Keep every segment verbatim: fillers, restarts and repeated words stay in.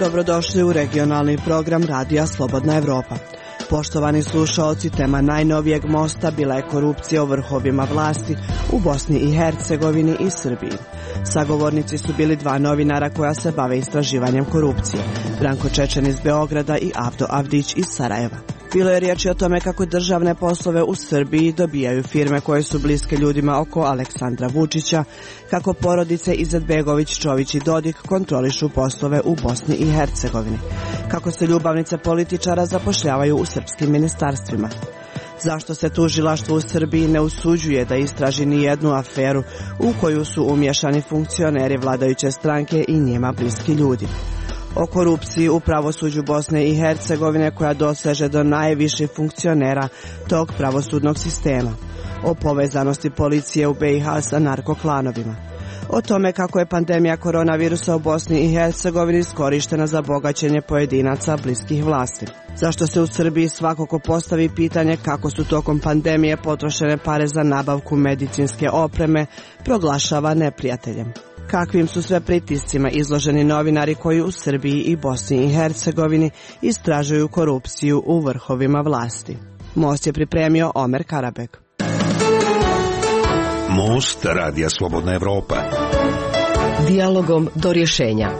Dobrodošli u regionalni program Radija Slobodna Evropa. Poštovani slušaoci, tema najnovijeg mosta bila je korupcija u vrhovima vlasti u Bosni i Hercegovini i Srbiji. Sagovornici su bili dva novinara koja se bave istraživanjem korupcije, Branko Čečen iz Beograda i Avdo Avdić iz Sarajeva. Bilo je riječi o tome kako državne poslove u Srbiji dobijaju firme koje su bliske ljudima oko Aleksandra Vučića, kako porodice Izetbegović, Čović i Dodik kontrolišu poslove u Bosni i Hercegovini, kako se ljubavnice političara zapošljavaju u srpskim ministarstvima. Zašto se tužilaštvo u Srbiji ne usuđuje da istraži ni jednu aferu u koju su umiješani funkcioneri vladajuće stranke i njima bliski ljudi? O korupciji u pravosuđu Bosne i Hercegovine koja doseže do najviših funkcionera tog pravosudnog sistema. O povezanosti policije u be i ha sa narkoklanovima. O tome kako je pandemija koronavirusa u Bosni i Hercegovini iskorištena za bogaćenje pojedinaca bliskih vlasti. Zašto se u Srbiji svakako postavi pitanje kako su tokom pandemije potrošene pare za nabavku medicinske opreme proglašava neprijateljem. Kakvim su sve pritiscima izloženi novinari koji u Srbiji i Bosni i Hercegovini istražuju korupciju u vrhovima vlasti. Most je pripremio Omer Karabek. Most Radija Slobodna Evropa. Dijalogom do rješenja.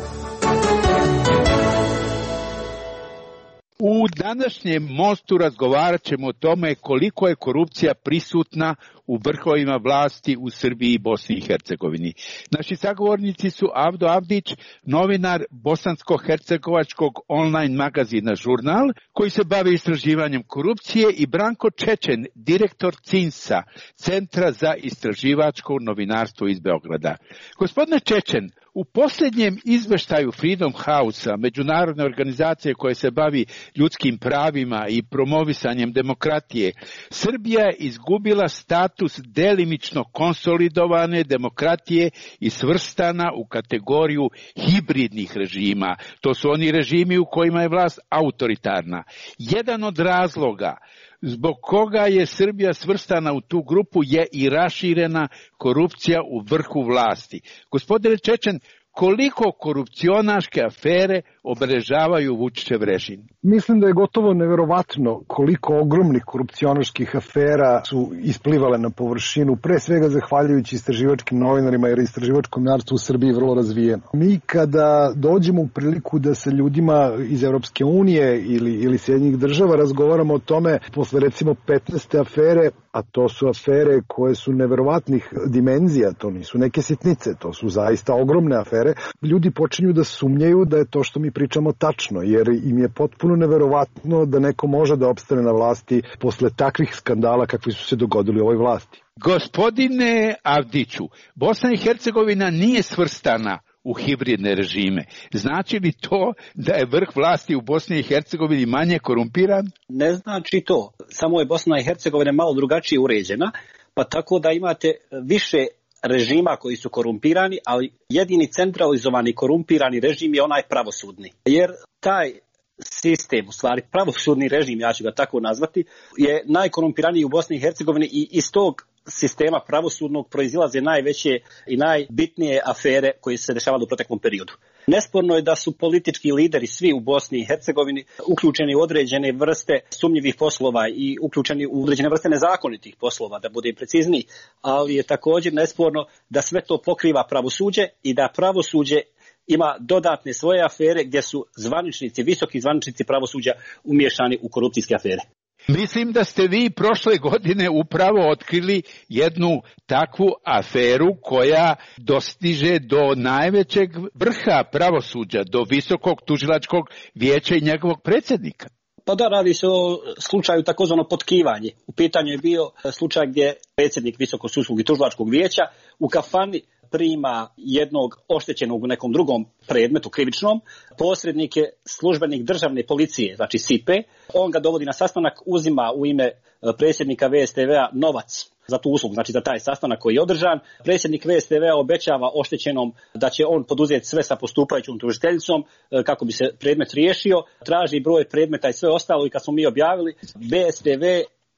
U današnjem mostu razgovarat ćemo o tome koliko je korupcija prisutna u vrhovima vlasti u Srbiji i Bosni i Hercegovini. Naši sagovornici su Avdo Avdić, novinar bosansko-hercegovačkog online magazina Žurnal, koji se bavi istraživanjem korupcije, i Branko Čečen, direktor cinsa, Centra za istraživačko novinarstvo iz Beograda. Gospodine Čečen, u posljednjem izveštaju Freedom House-a, međunarodne organizacije koje se bavi ljudskim pravima i promovisanjem demokratije, Srbija je izgubila status delimično konsolidovane demokratije i svrstana u kategoriju hibridnih režima. To su oni režimi u kojima je vlast autoritarna. Jedan od razloga zbog koga je Srbija svrstana u tu grupu je i raširena korupcija u vrhu vlasti. Gospodine Čečen, koliko korupcionaške afere obeležavaju Vučićev režim? Mislim da je gotovo neverovatno koliko ogromnih korupcionaških afera su isplivale na površinu, pre svega zahvaljujući istraživačkim novinarima, jer istraživačko novinarstvo u Srbiji je vrlo razvijeno. Mi kada dođemo u priliku da sa ljudima iz Europske unije ili, ili Sjedinjenih država razgovaramo o tome, posle recimo petnaeste afere, a to su afere koje su neverovatnih dimenzija, to nisu neke sitnice, to su zaista ogromne afere, ljudi počinju da sumnjaju da je to što mi pričamo tačno, jer im je potpuno neverovatno da neko može da opstane na vlasti posle takvih skandala kakvi su se dogodili u ovoj vlasti. Gospodine Avdiću, Bosna i Hercegovina nije svrstana u hibridne režime. Znači li to da je vrh vlasti u Bosni i Hercegovini manje korumpiran? Ne znači to. Samo je Bosna i Hercegovina malo drugačije uređena, pa tako da imate više režima koji su korumpirani, ali jedini centralizovani korumpirani režim je onaj pravosudni. Jer taj sistem, u stvari pravosudni režim, ja ću ga tako nazvati, je najkorumpiraniji u Bosni i Hercegovini i iz tog sistema pravosudnog proizilaze najveće i najbitnije afere koje se dešavale u proteklom periodu. Nesporno je da su politički lideri svi u Bosni i Hercegovini uključeni u određene vrste sumnjivih poslova i uključeni u određene vrste nezakonitih poslova, da budem precizniji, ali je također nesporno da sve to pokriva pravosuđe i da pravosuđe ima dodatne svoje afere gdje su zvaničnici, visoki zvaničnici pravosuđa umiješani u korupcijske afere. Mislim da ste vi prošle godine upravo otkrili jednu takvu aferu koja dostiže do najvećeg vrha pravosuđa, do Visokog tužilačkog vijeća i njegovog predsjednika. Pa da, radi se o slučaju takozvano potkivanje. U pitanju je bio slučaj gdje predsjednik Visokog sudskog i tužilačkog vijeća u kafani prima jednog oštećenog u nekom drugom predmetu krivičnom, posrednik je službenik državne policije, znači S I P E, on ga dovodi na sastanak, uzima u ime predsjednika V S T V-a novac za tu uslugu, znači za taj sastanak koji je održan. Predsjednik V S T V-a obećava oštećenom da će on poduzeti sve sa postupajućom tužiteljicom kako bi se predmet riješio, traži broj predmeta i sve ostalo, i kad smo mi objavili, V S T V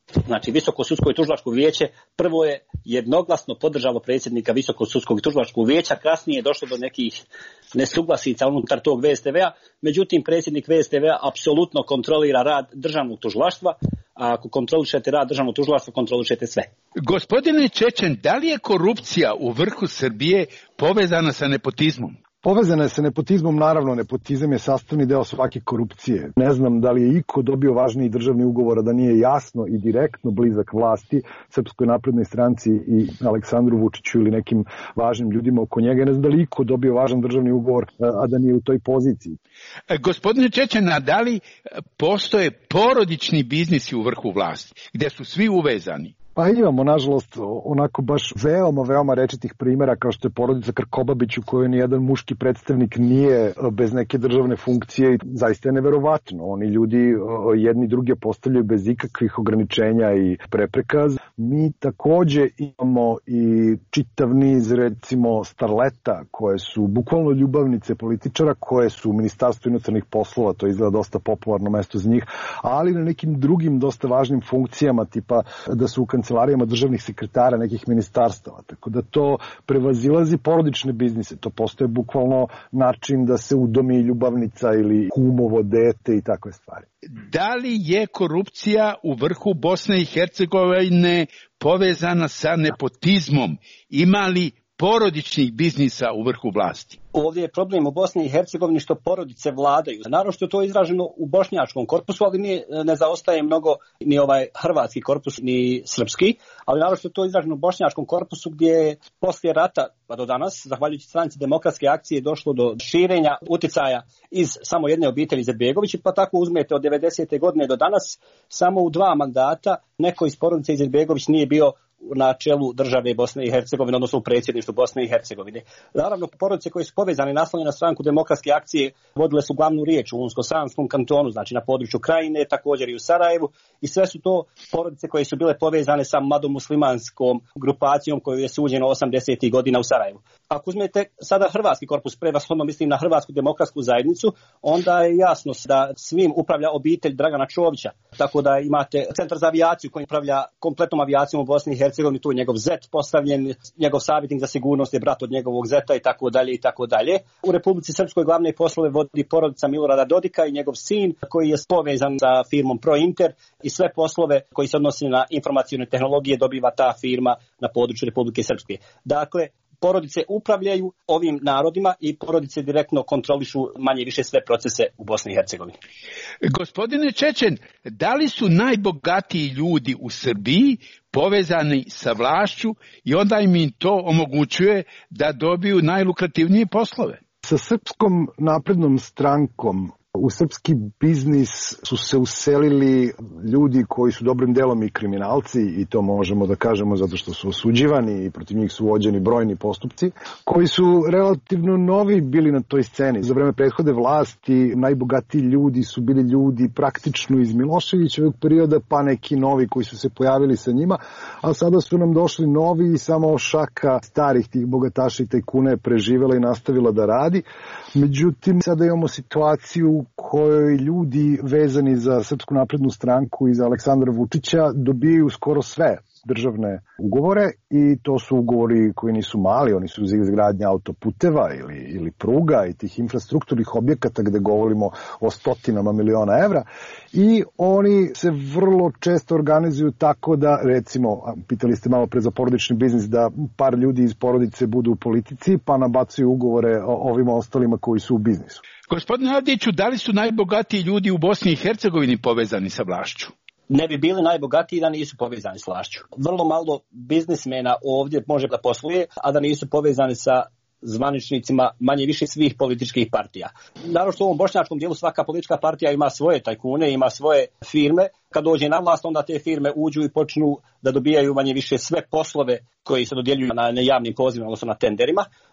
Znači, Visoko sudsko i tužilačko vijeće prvo je jednoglasno podržalo predsjednika Visokog sudskog i tužilačkog vijeća, kasnije je došlo do nekih nesuglasica unutar tog V S T V-a, međutim predsjednik V S T V-a apsolutno kontrolira rad državnog tužilaštva, a ako kontrolišete rad državnog tužilaštva, kontrolišete sve. Gospodine Čečen, da li je korupcija u vrhu Srbije povezana sa nepotizmom? Povezana je sa nepotizmom, naravno, nepotizam je sastavni deo svake korupcije. Ne znam da li je iko dobio važniji državni ugovor, a da nije jasno i direktno blizak vlasti, Srpskoj naprednoj stranci i Aleksandru Vučiću ili nekim važnim ljudima oko njega. Ne znam da li iko dobio važan državni ugovor, a da nije u toj poziciji. Gospodine Čečena, da li postoje porodični biznisi u vrhu vlasti, gdje su svi uvezani? Pa imamo, nažalost, onako baš veoma, veoma rečitih primjera kao što je porodica Krkobabić u kojoj nijedan muški predstavnik nije bez neke državne funkcije i zaista je neverovatno. Oni ljudi jedni druge postavljaju bez ikakvih ograničenja i prepreka. Mi takođe imamo i čitav niz, recimo, starleta koje su bukvalno ljubavnice političara, koje su u Ministarstvu inostranih poslova, to izgleda dosta popularno mesto za njih, ali na nekim drugim dosta važnim funkcijama, tipa da su u kancelarijama državnih sekretara nekih ministarstava. Tako da to prevazilazi porodične biznise. To postoje bukvalno način da se udomi ljubavnica ili kumovo dete i takve stvari. Da li je korupcija u vrhu Bosne i Hercegovine povezana sa nepotizmom? Ima li porodičnih biznisa u vrhu vlasti? Ovdje je problem u Bosni i Hercegovini što porodice vladaju. Naravno što je to izraženo u bošnjačkom korpusu, ali nije, ne zaostaje mnogo ni ovaj hrvatski korpus, ni srpski, ali naravno što je to izraženo u bošnjačkom korpusu gdje je poslije rata pa do danas, zahvaljujući stranci Demokratske akcije, došlo do širenja uticaja iz samo jedne obitelji Izetbegović, pa tako uzmete od devedesete godine do danas, samo u dva mandata neko iz porodice Izetbegović nije bio na čelu države Bosne i Hercegovine, odnosno u predsjedništvu Bosne i Hercegovine. Naravno, porodice koje su povezane naslonjene na stranku Demokratske akcije vodile su glavnu riječ u Unsko-Sanskom kantonu, znači na području Krajine, također i u Sarajevu, i sve su to porodice koje su bile povezane sa mladomuslimanskom grupacijom koju je suđeno osamdesetih godina u Sarajevu. Ako uzmete sada hrvatski korpus, prevashodno mislim na Hrvatsku demokratsku zajednicu, onda je jasno da svim upravlja obitelj Dragana Čovića, tako da imate centar za avijaciju koji upravlja kompletnom avijacijom u Bosni i Hercegovini, tu je njegov zet postavljen, njegov savjetnik za sigurnost je brat od njegovog zeta i tako dalje i tako dalje. U Republici Srpskoj glavne poslove vodi porodica Milorada Dodika i njegov sin koji je povezan sa firmom Prointer i sve poslove koji se odnose na informacione tehnologije dobiva ta firma na području Republike Srpske. Dakle, porodice upravljaju ovim narodima i porodice direktno kontrolišu manje više sve procese u Bosni i Hercegovini. Gospodine Čečen, da li su najbogatiji ljudi u Srbiji povezani sa vlašću i onda im to omogućuje da dobiju najlukrativnije poslove? Sa Srpskom naprednom strankom u srpski biznis su se uselili ljudi koji su dobrim delom i kriminalci, i to možemo da kažemo zato što su osuđivani i protiv njih su vođeni brojni postupci, koji su relativno novi bili na toj sceni. Za vreme prethode vlasti najbogatiji ljudi su bili ljudi praktično iz Miloševićevog perioda, pa neki novi koji su se pojavili sa njima, a sada su nam došli novi i samo šaka starih tih bogataša i tajkuna je preživela i nastavila da radi. Međutim, sada imamo situaciju u kojoj ljudi vezani za Srpsku naprednu stranku i za Aleksandra Vučića dobijaju skoro sve državne ugovore, i to su ugovori koji nisu mali, oni su za izgradnje autoputeva ili, ili pruga i tih infrastrukturnih objekata gde govorimo o stotinama miliona evra, i oni se vrlo često organizuju tako da, recimo, pitali ste malo pre za porodični biznis, da par ljudi iz porodice budu u politici pa nabacuju ugovore o ovima ostalima koji su u biznisu. Gospodine Avdiću, da li su najbogatiji ljudi u Bosni i Hercegovini povezani sa vlašću? Ne bi bili najbogatiji da nisu povezani s vlašću. Vrlo malo biznismena ovdje može da posluje, a da nisu povezani sa zvaničnicima manje više svih političkih partija. Naravno što u ovom bošnjačkom dijelu svaka politička partija ima svoje tajkune, ima svoje firme. Kad dođe na vlast, onda te firme uđu i počnu da dobijaju manje više sve poslove koji se dodjeljuju na javnim pozivima, odnosno na tenderima.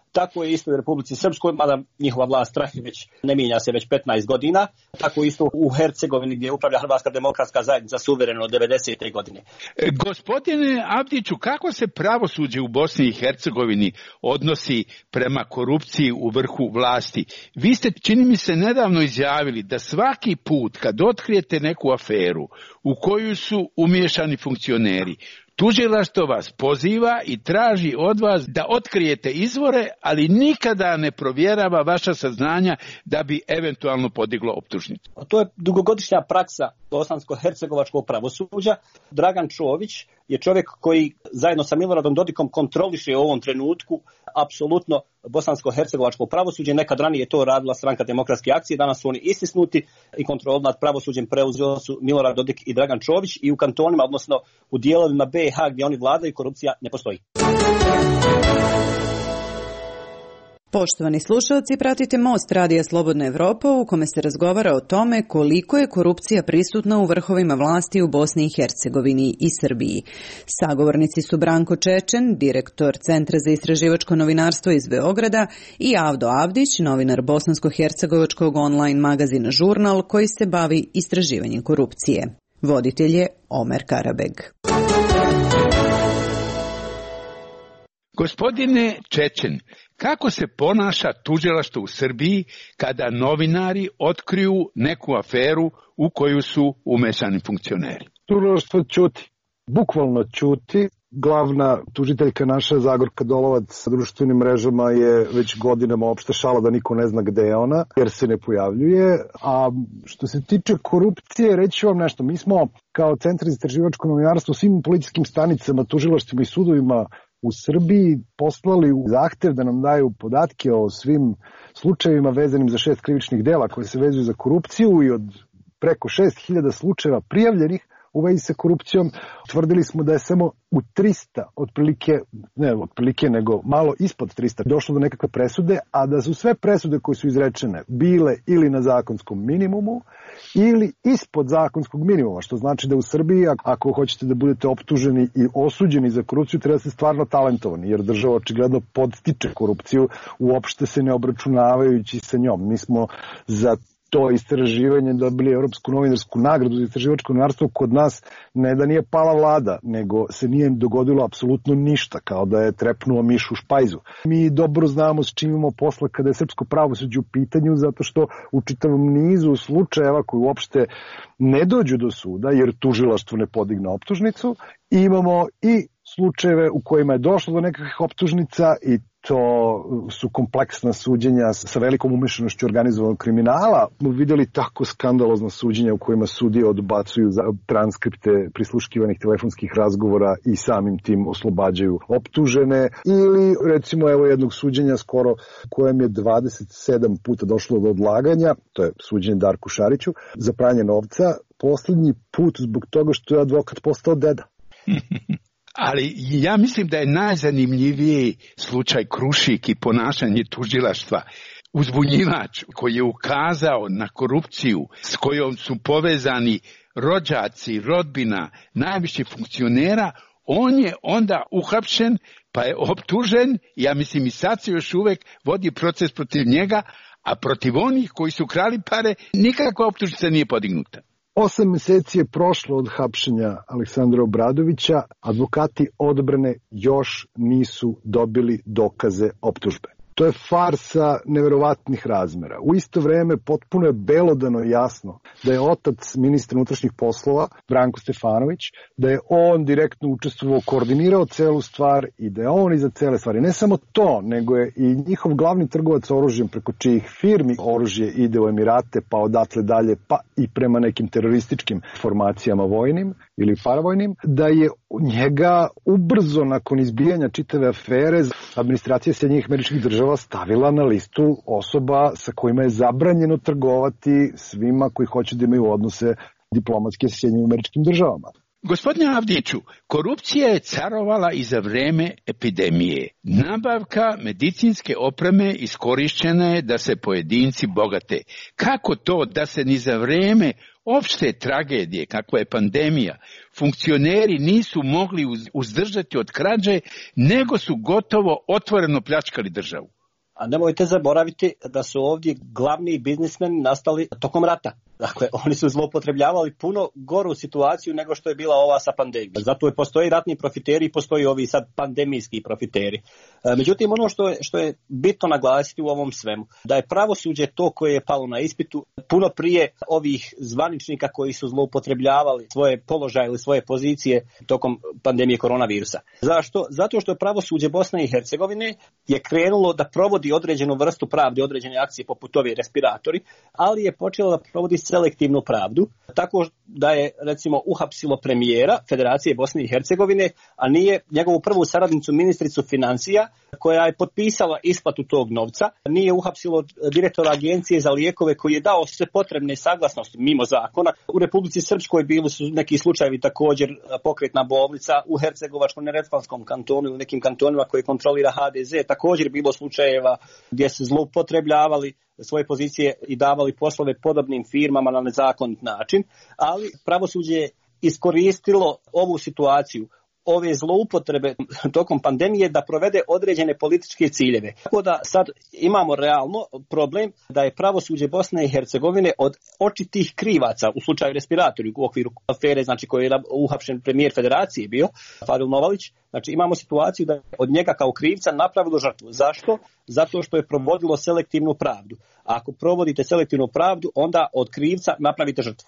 Tako je isto u Republici Srpskoj, mada njihova vlast traje već, ne mijenja se već petnaest godina. Tako isto u Hercegovini gdje upravlja Hrvatska demokratska zajednica suvereno od devedesete godine. E, gospodine Avdiću, kako se pravosuđe u Bosni i Hercegovini odnosi prema korupciji u vrhu vlasti? Vi ste, čini mi se, nedavno izjavili da svaki put kad otkrijete neku aferu u koju su umiješani funkcioneri, tužilaštvo vas poziva i traži od vas da otkrijete izvore, ali nikada ne provjerava vaša saznanja da bi eventualno podiglo optužnicu. To je dugogodišnja praksa bosansko-hercegovačkog pravosuđa. Dragan Čović je čovjek koji zajedno sa Miloradom Dodikom kontroliše u ovom trenutku apsolutno bosansko-hercegovačko pravosuđe. Nekad ranije je to radila Stranka demokratske akcije, danas su oni istisnuti i kontrolu nad pravosuđem preuzeo su Milorad Dodik i Dragan Čović i u kantonima, odnosno u dijelovima B i H gdje oni vladaju, korupcija ne postoji. Poštovani slušalci, pratite Most Radija Slobodna Evropa u kome se razgovara o tome koliko je korupcija prisutna u vrhovima vlasti u Bosni i Hercegovini i Srbiji. Sagovornici su Branko Čečen, direktor Centra za istraživačko novinarstvo iz Beograda, i Avdo Avdić, novinar bosansko-hercegovačkog online magazina Žurnal koji se bavi istraživanjem korupcije. Voditelj je Omer Karabeg. Gospodine Čečen, kako se ponaša tužilaštvo u Srbiji kada novinari otkriju neku aferu u koju su umešani funkcioneri? Tužilaštvo ćuti, bukvalno ćuti. Glavna tužiteljka naša, Zagorka Dolovac, sa društvenim mrežama je već godinama opšta šala da niko ne zna gde je ona, jer se ne pojavljuje. A što se tiče korupcije, reći vam nešto. Mi smo kao Centar za istraživačko novinarstvo svim policijskim stanicama, tužilaštvima i sudovima u Srbiji poslali zahtev da nam daju podatke o svim slučajevima vezanim za šest krivičnih dela koje se vezuju za korupciju i od preko šest hiljada slučajeva prijavljenih u vezi sa korupcijom. Tvrdili smo da je samo u trista, otprilike, ne otprilike, nego malo ispod trista, došlo do nekakve presude, a da su sve presude koje su izrečene bile ili na zakonskom minimumu ili ispod zakonskog minimuma, što znači da u Srbiji, ako hoćete da budete optuženi i osuđeni za korupciju, treba da ste stvarno talentovani, jer država očigledno podstiče korupciju, uopšte se ne obračunavajući sa njom. Mi smo za to istraživanje dobili Evropsku novinarsku nagradu za istraživačko novinarstvo. Kod nas ne da nije pala vlada, nego se nije dogodilo apsolutno ništa, kao da je trepnuo miš u špajzu. Mi dobro znamo s čim imamo posla kada je srpsko pravosuđe u pitanju, zato što u čitavom nizu slučajeva koji uopšte ne dođu do suda, jer tužilaštvo ne podigne optužnicu, imamo i slučajeve u kojima je došlo do nekakvih optužnica i to su kompleksna suđenja sa velikom umešanošću organizovanog kriminala. Vidjeli tako skandalozna suđenja u kojima sudije odbacuju transkripte prisluškivanih telefonskih razgovora i samim tim oslobađaju optužene. Ili recimo evo jednog suđenja skoro kojem je dvadeset sedam puta došlo do odlaganja, to je suđenje Darku Šariću, za pranje novca, poslednji put zbog toga što je advokat postao deda. Ali ja mislim da je najzanimljiviji slučaj Krušik i ponašanje tužilaštva. Uzbunjivač koji je ukazao na korupciju s kojom su povezani rođaci, rodbina, najviših funkcionera, on je onda uhapšen pa je optužen, ja mislim i sad se još uvek vodi proces protiv njega, a protiv onih koji su krali pare nikakva optužnica nije podignuta. Osam meseci je prošlo od hapšenja Aleksandra Obradovića, advokati odbrane još nisu dobili dokaze optužbe. To je farsa neverovatnih razmera. U isto vreme potpuno je belodano jasno da je otac ministra unutrašnjih poslova, Branko Stefanović, da je on direktno učestvovao, koordinirao celu stvar i da je on iza cele stvari. Ne samo to, nego je i njihov glavni trgovac oružjem preko čijih firmi oružje ide u Emirate, pa odatle dalje, pa i prema nekim terorističkim formacijama vojnim ili paravojnim, da je njega ubrzo nakon izbijanja čitave afere administracija Sjedinjenih Američkih Država stavila na listu osoba sa kojima je zabranjeno trgovati svima koji hoće da imaju odnose diplomatske sa Sjedinjenim Američkim Državama. Gospodine Avdiću, korupcija je carovala i za vreme epidemije. Nabavka medicinske opreme iskorišćena je da se pojedinci bogate. Kako to da se ni za vreme opšte tragedije, kakva je pandemija, funkcioneri nisu mogli uzdržati od krađe, nego su gotovo otvoreno pljačkali državu? A nemojte zaboraviti da su ovdje glavni biznismeni nastali tokom rata. Dakle, oni su zloupotrebljavali puno goru situaciju nego što je bila ova sa pandemijom. Zato je postoji ratni profiteri i postoji ovi sad pandemijski profiteri. Međutim, ono što je, što je bitno naglasiti u ovom svemu, da je pravosuđe to koje je palo na ispitu puno prije ovih zvaničnika koji su zloupotrebljavali svoje položaje ili svoje pozicije tokom pandemije koronavirusa. Zašto? Zato što je pravosuđe Bosne i Hercegovine je krenulo da provodi određenu vrstu pravde, određene akcije poput ovi respiratori, ali je počelo da provodi selektivnu pravdu, tako da je recimo uhapsilo premijera Federacije Bosne i Hercegovine, a nije njegovu prvu saradnicu ministricu financija koja je potpisala isplatu tog novca, nije uhapsilo direktora agencije za lijekove koji je dao sve potrebne saglasnosti mimo zakona. U Republici Srpskoj bili su neki slučajevi također pokretna bolnica, u Hercegovačko-neretvanskom kantonu ili nekim kantonima koje kontrolira H D Z također bilo slučajeva gdje se zloupotrebljavali svoje pozicije i davali poslove podobnim firmama na nezakonit način, ali pravosuđe je iskoristilo ovu situaciju, ove zloupotrebe tokom pandemije da provede određene političke ciljeve. Tako da sad imamo realno problem da je pravosuđe Bosne i Hercegovine od očitih krivaca u slučaju respiratori u okviru afere, znači koji je uhapšen premijer Federacije bio, Fadil Novalić, znači imamo situaciju da je od njega kao krivca napravilo žrtvu. Zašto? Zato što je provodilo selektivnu pravdu. A ako provodite selektivnu pravdu, onda od krivca napravite žrtvu.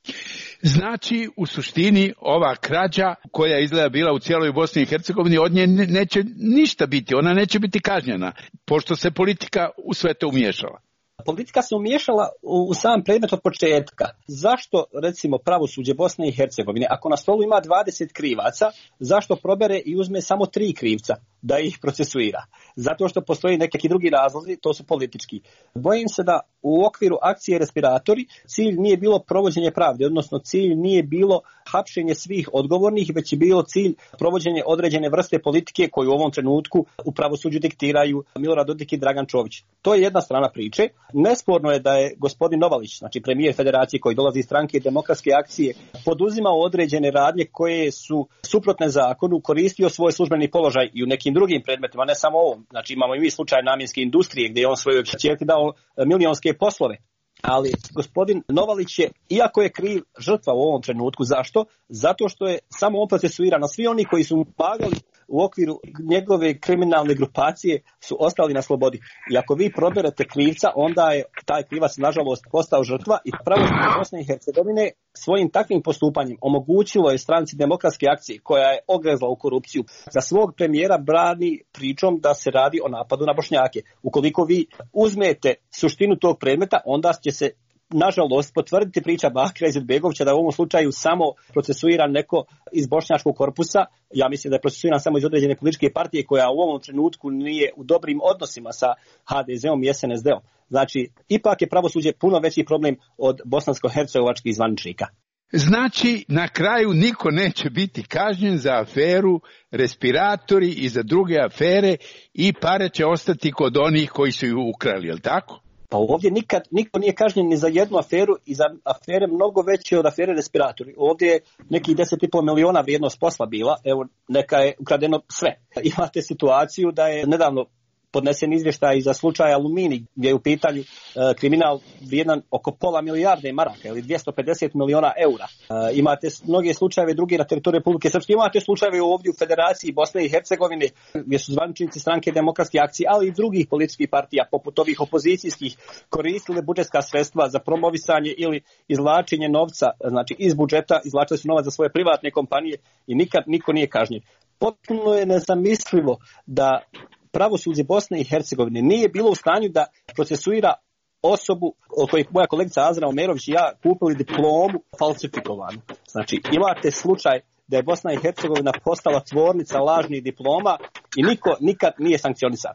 Znači, u suštini, ova krađa koja je izgleda bila u cijeloj Bosni i Hercegovini, od nje neće ništa biti, ona neće biti kažnjena, pošto se politika u sve to umiješala. Politika se umiješala u sam predmet od početka. Zašto, recimo, pravosuđe Bosne i Hercegovine, ako na stolu ima dvadeset krivaca, zašto probere i uzme samo tri krivca da ih procesuira? Zato što postoji neki drugi razlozi, to su politički. Bojim se da u okviru akcije respiratori cilj nije bilo provođenje pravde, odnosno cilj nije bilo hapšenje svih odgovornih, već je bilo cilj provođenje određene vrste politike koju u ovom trenutku u pravosuđu diktiraju Milorad Dodik i Dragan Čović. To je jedna strana priče. Nesporno je da je gospodin Novalić, znači premijer Federacije koji dolazi iz stranke Demokratske akcije, poduzimao određene radnje koje su suprotne zakonu, koristio svoj službeni položaj i u nekim drugim predmetima, ne samo ovom. Znači imamo i mi slučaj namjenske industrije gdje je on svojoj ćerki dao milionske poslove. Ali gospodin Novalić je, iako je kriv, žrtva u ovom trenutku. Zašto? Zato što je samo on procesuiran, a svi oni koji su mu pomagali u okviru njegove kriminalne grupacije su ostali na slobodi. I ako vi proberete krivca, onda je taj krivac nažalost postao žrtva i pravosuđe Bosne i Hercegovine svojim takvim postupanjem omogućilo je stranci Demokratske akcije koja je ogrezla u korupciju za svog premijera brani pričom da se radi o napadu na Bošnjake. Ukoliko vi uzmete suštinu tog predmeta, onda će se nažalost potvrditi priča Bakira Izetbegovića da je u ovom slučaju samo procesuiran neko iz bošnjačkog korpusa. Ja mislim da je procesuiran samo iz određene političke partije koja u ovom trenutku nije u dobrim odnosima sa H D Z-om i S N S D-om. Znači, ipak je pravosuđe puno veći problem od bosansko-hercegovačkih zvaničnika. Znači, na kraju niko neće biti kažnjen za aferu respiratori i za druge afere i pare će ostati kod onih koji su ju ukrali, je li tako? Pa ovdje nikad niko nije kažnjen ni za jednu aferu i za afere mnogo veće od afere respiratori. Ovdje je nekih deset i pol miliona vrijednost posla bila, evo neka je ukradeno sve. Imate situaciju da je nedavno podnesen izvještaj za slučaj Aluminij, gdje je u pitanju e, kriminal vrijedan oko pola milijarde maraka ili dvjesto pedeset miliona eura. E, imate mnoge slučajeve drugi na teritoriju Republike Srpske, imate slučajeve ovdje u Federaciji Bosne i Hercegovine gdje su zvaničnici stranke Demokratske akcije, ali i drugih političkih partija poput ovih opozicijskih koristile budžetska sredstva za promovisanje ili izvlačenje novca, znači iz budžeta izvlačili su novac za svoje privatne kompanije i nikad niko nije kažnjen. Potpuno je nezamislivo da pravosuđe Bosne i Hercegovine nije bilo u stanju da procesuira osobu o kojoj moja kolegica Azra Omerović i ja kupili diplomu falsifikovanu. Znači, imate slučaj da je Bosna i Hercegovina postala tvornica lažnih diploma i niko nikad nije sankcionisan.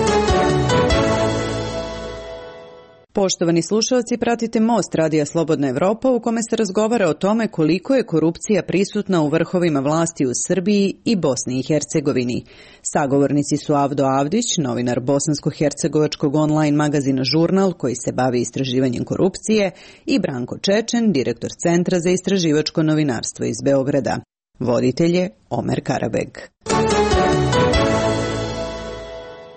Poštovani slušalci, pratite Most Radija Slobodna Evropa u kome se razgovara o tome koliko je korupcija prisutna u vrhovima vlasti u Srbiji i Bosni i Hercegovini. Sagovornici su Avdo Avdić, novinar bosansko-hercegovačkog online magazina Žurnal koji se bavi istraživanjem korupcije, i Branko Čečen, direktor Centra za istraživačko novinarstvo iz Beograda. Voditelj je Omer Karabeg.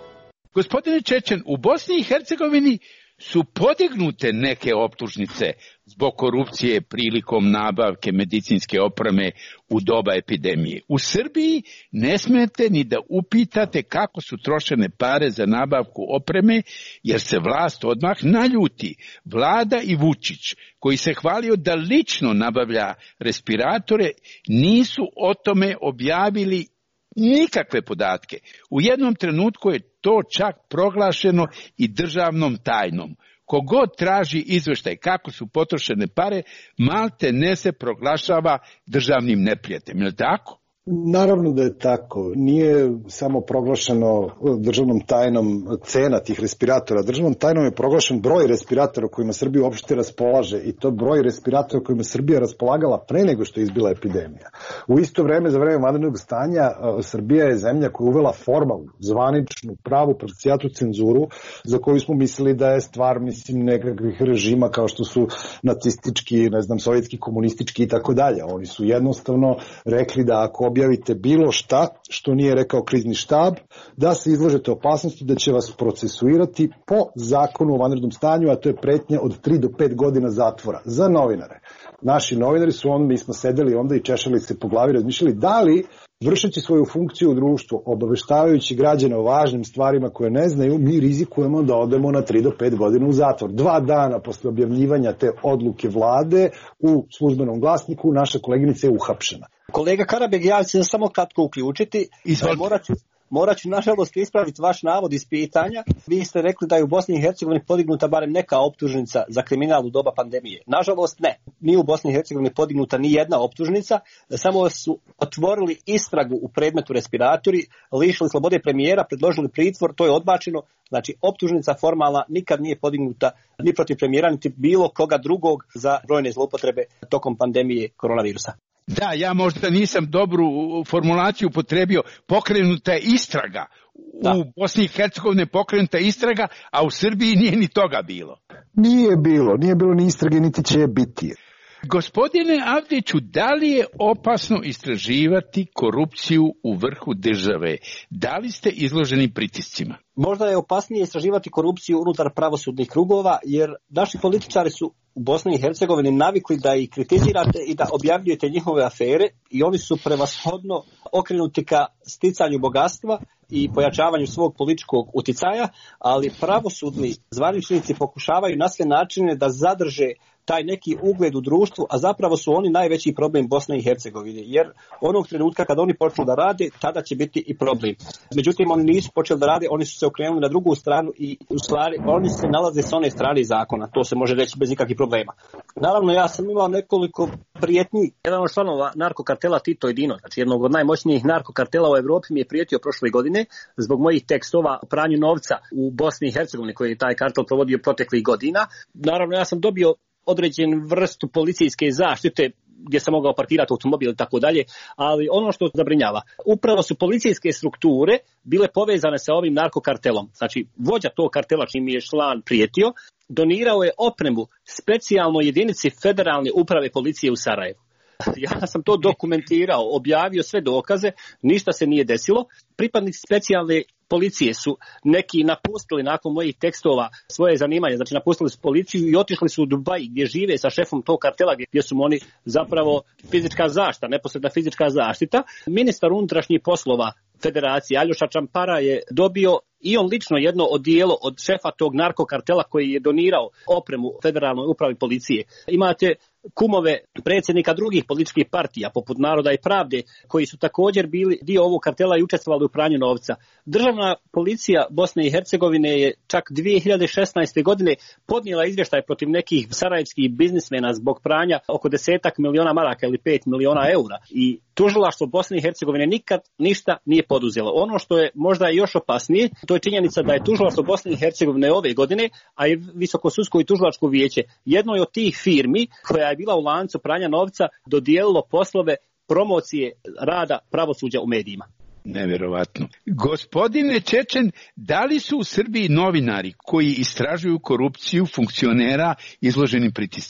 Gospodine Čečen, u Bosni i Hercegovini su podignute neke optužnice zbog korupcije prilikom nabavke medicinske opreme u doba epidemije. U Srbiji ne smete ni da upitate kako su trošene pare za nabavku opreme, jer se vlast odmah naljuti. Vlada i Vučić, koji se hvalio da lično nabavlja respiratore, nisu o tome objavili nikakve podatke. U jednom trenutku je to čak proglašeno i državnom tajnom. Kogod traži izveštaj kako su potrošene pare, malte ne se proglašava državnim neprijateljem. Je li tako? Naravno da je tako. Nije samo proglašeno državnom tajnom cena tih respiratora. Državnom tajnom je proglašen broj respiratora kojima Srbija uopšte raspolaže i to broj respiratora kojima Srbija raspolagala pre nego što je izbila epidemija. U isto vreme, za vreme vanrednog stanja, Srbija je zemlja koja je uvela formalnu, zvaničnu, pravu parcijatu cenzuru za koju smo mislili da je stvar, mislim, nekakvih režima kao što su nacistički, ne znam, sovjetski, komunistički i tako dalje. Oni su jednostavno rekli da ako objavite bilo šta što nije rekao krizni štab, da se izlažete opasnosti da će vas procesuirati po zakonu o vanrednom stanju, a to je pretnja od tri do pet godina zatvora za novinare. Naši novinari su on, mi smo sedeli onda i češali se po glavi, razmišljali da li vršeći svoju funkciju u društvu, obaveštavajući građane o važnim stvarima koje ne znaju, mi rizikujemo da odemo na tri do pet godina u zatvor. Dva dana posle objavljivanja te odluke vlade u službenom glasniku naša koleginica je uhapšena. Kolega Karabeg, ja ću se samo kratko uključiti. Morat ću, morat ću nažalost ispraviti vaš navod iz pitanja. Vi ste rekli da je u Bosni i Hercegovini podignuta barem neka optužnica za kriminal u doba pandemije. Nažalost ne. Nije u Bosni i Hercegovini podignuta ni jedna optužnica, samo su otvorili istragu u predmetu respiratori, lišili slobode premijera, predložili pritvor, to je odbačeno. Znači, optužnica formalna nikad nije podignuta ni protiv premijera, niti bilo koga drugog za brojne zloupotrebe tokom pandemije koronavirusa. Da, ja možda nisam dobru formulaciju upotrebio. Pokrenuta je istraga. Da. U Bosni i Hercegovini pokrenuta je istraga, a u Srbiji nije ni toga bilo. Nije bilo, nije bilo ni istrage, niti će biti. Gospodine Avdiću, da li je opasno istraživati korupciju u vrhu države? Da li ste izloženi pritiscima? Možda je opasnije istraživati korupciju unutar pravosudnih krugova, jer naši političari su u Bosni i Hercegovini navikli da ih kritizirate i da objavljujete njihove afere i oni su prevashodno okrenuti ka sticanju bogatstva i pojačavanju svog političkog uticaja, ali pravosudni zvaničnici pokušavaju na sve načine da zadrže taj neki ugled u društvu, a zapravo su oni najveći problem Bosne i Hercegovine, jer onog trenutka kad oni počnu da rade, tada će biti i problem. Međutim, oni nisu počeli da rade, oni su se okrenuli na drugu stranu i u stvari oni se nalaze s one strane zakona, to se može reći bez nikakvih problema. Naravno, ja sam imao nekoliko prijetnji. Jedan od članova narkokartela Tito Edino, znači jednog od najmoćnijih narkokartela u Evropi, mi je prijetio prošle godine zbog mojih tekstova o pranju novca u Bosni i Hercegovini koji je taj kartel provodio proteklih godina. Naravno, ja sam dobio određen vrstu policijske zaštite gdje sam mogao parkirati automobil i tako dalje, ali ono što zabrinjava, upravo su policijske strukture bile povezane sa ovim narkokartelom. Znači, vođa tog kartela, čim je član prijetio, donirao je opremu specijalnoj jedinici Federalne uprave policije u Sarajevu. Ja sam to dokumentirao, objavio sve dokaze, ništa se nije desilo. Pripadnici specijalne policije su neki napustili nakon mojih tekstova svoje zanimanje, znači napustili su policiju i otišli su u Dubaj gdje žive sa šefom tog kartela gdje su oni zapravo fizička zaštita, neposredna fizička zaštita. Ministar unutrašnjih poslova Federacije Aljoša Čampara je dobio i on lično jedno odijelo od šefa tog narkokartela koji je donirao opremu Federalnoj upravi policije. Imate kumove predsjednika drugih političkih partija, poput Naroda i Pravde, koji su također bili dio ovog kartela i učestvovali u pranju novca. Državna policija Bosne i Hercegovine je čak dvije hiljade šesnaeste. godine podnijela izvještaj protiv nekih sarajevskih biznismena zbog pranja oko desetak miliona maraka ili pet miliona eura. I tužilaštvo Bosne i Hercegovine nikad ništa nije poduzelo. Ono što je možda još opasnije, to je činjenica da je tužilaštvo Bosne i Hercegovine ove godine, a i Visoko sudsko i tužilačko vijeće, jednoj od tih firmi koja je bila u lancu pranja novca dodijelilo poslove promocije rada pravosuđa u medijima. Nevjerovatno. Gospodine Čečen, da li su u Srbiji novinari koji istražuju korupciju funkcionera izloženi pritiscima?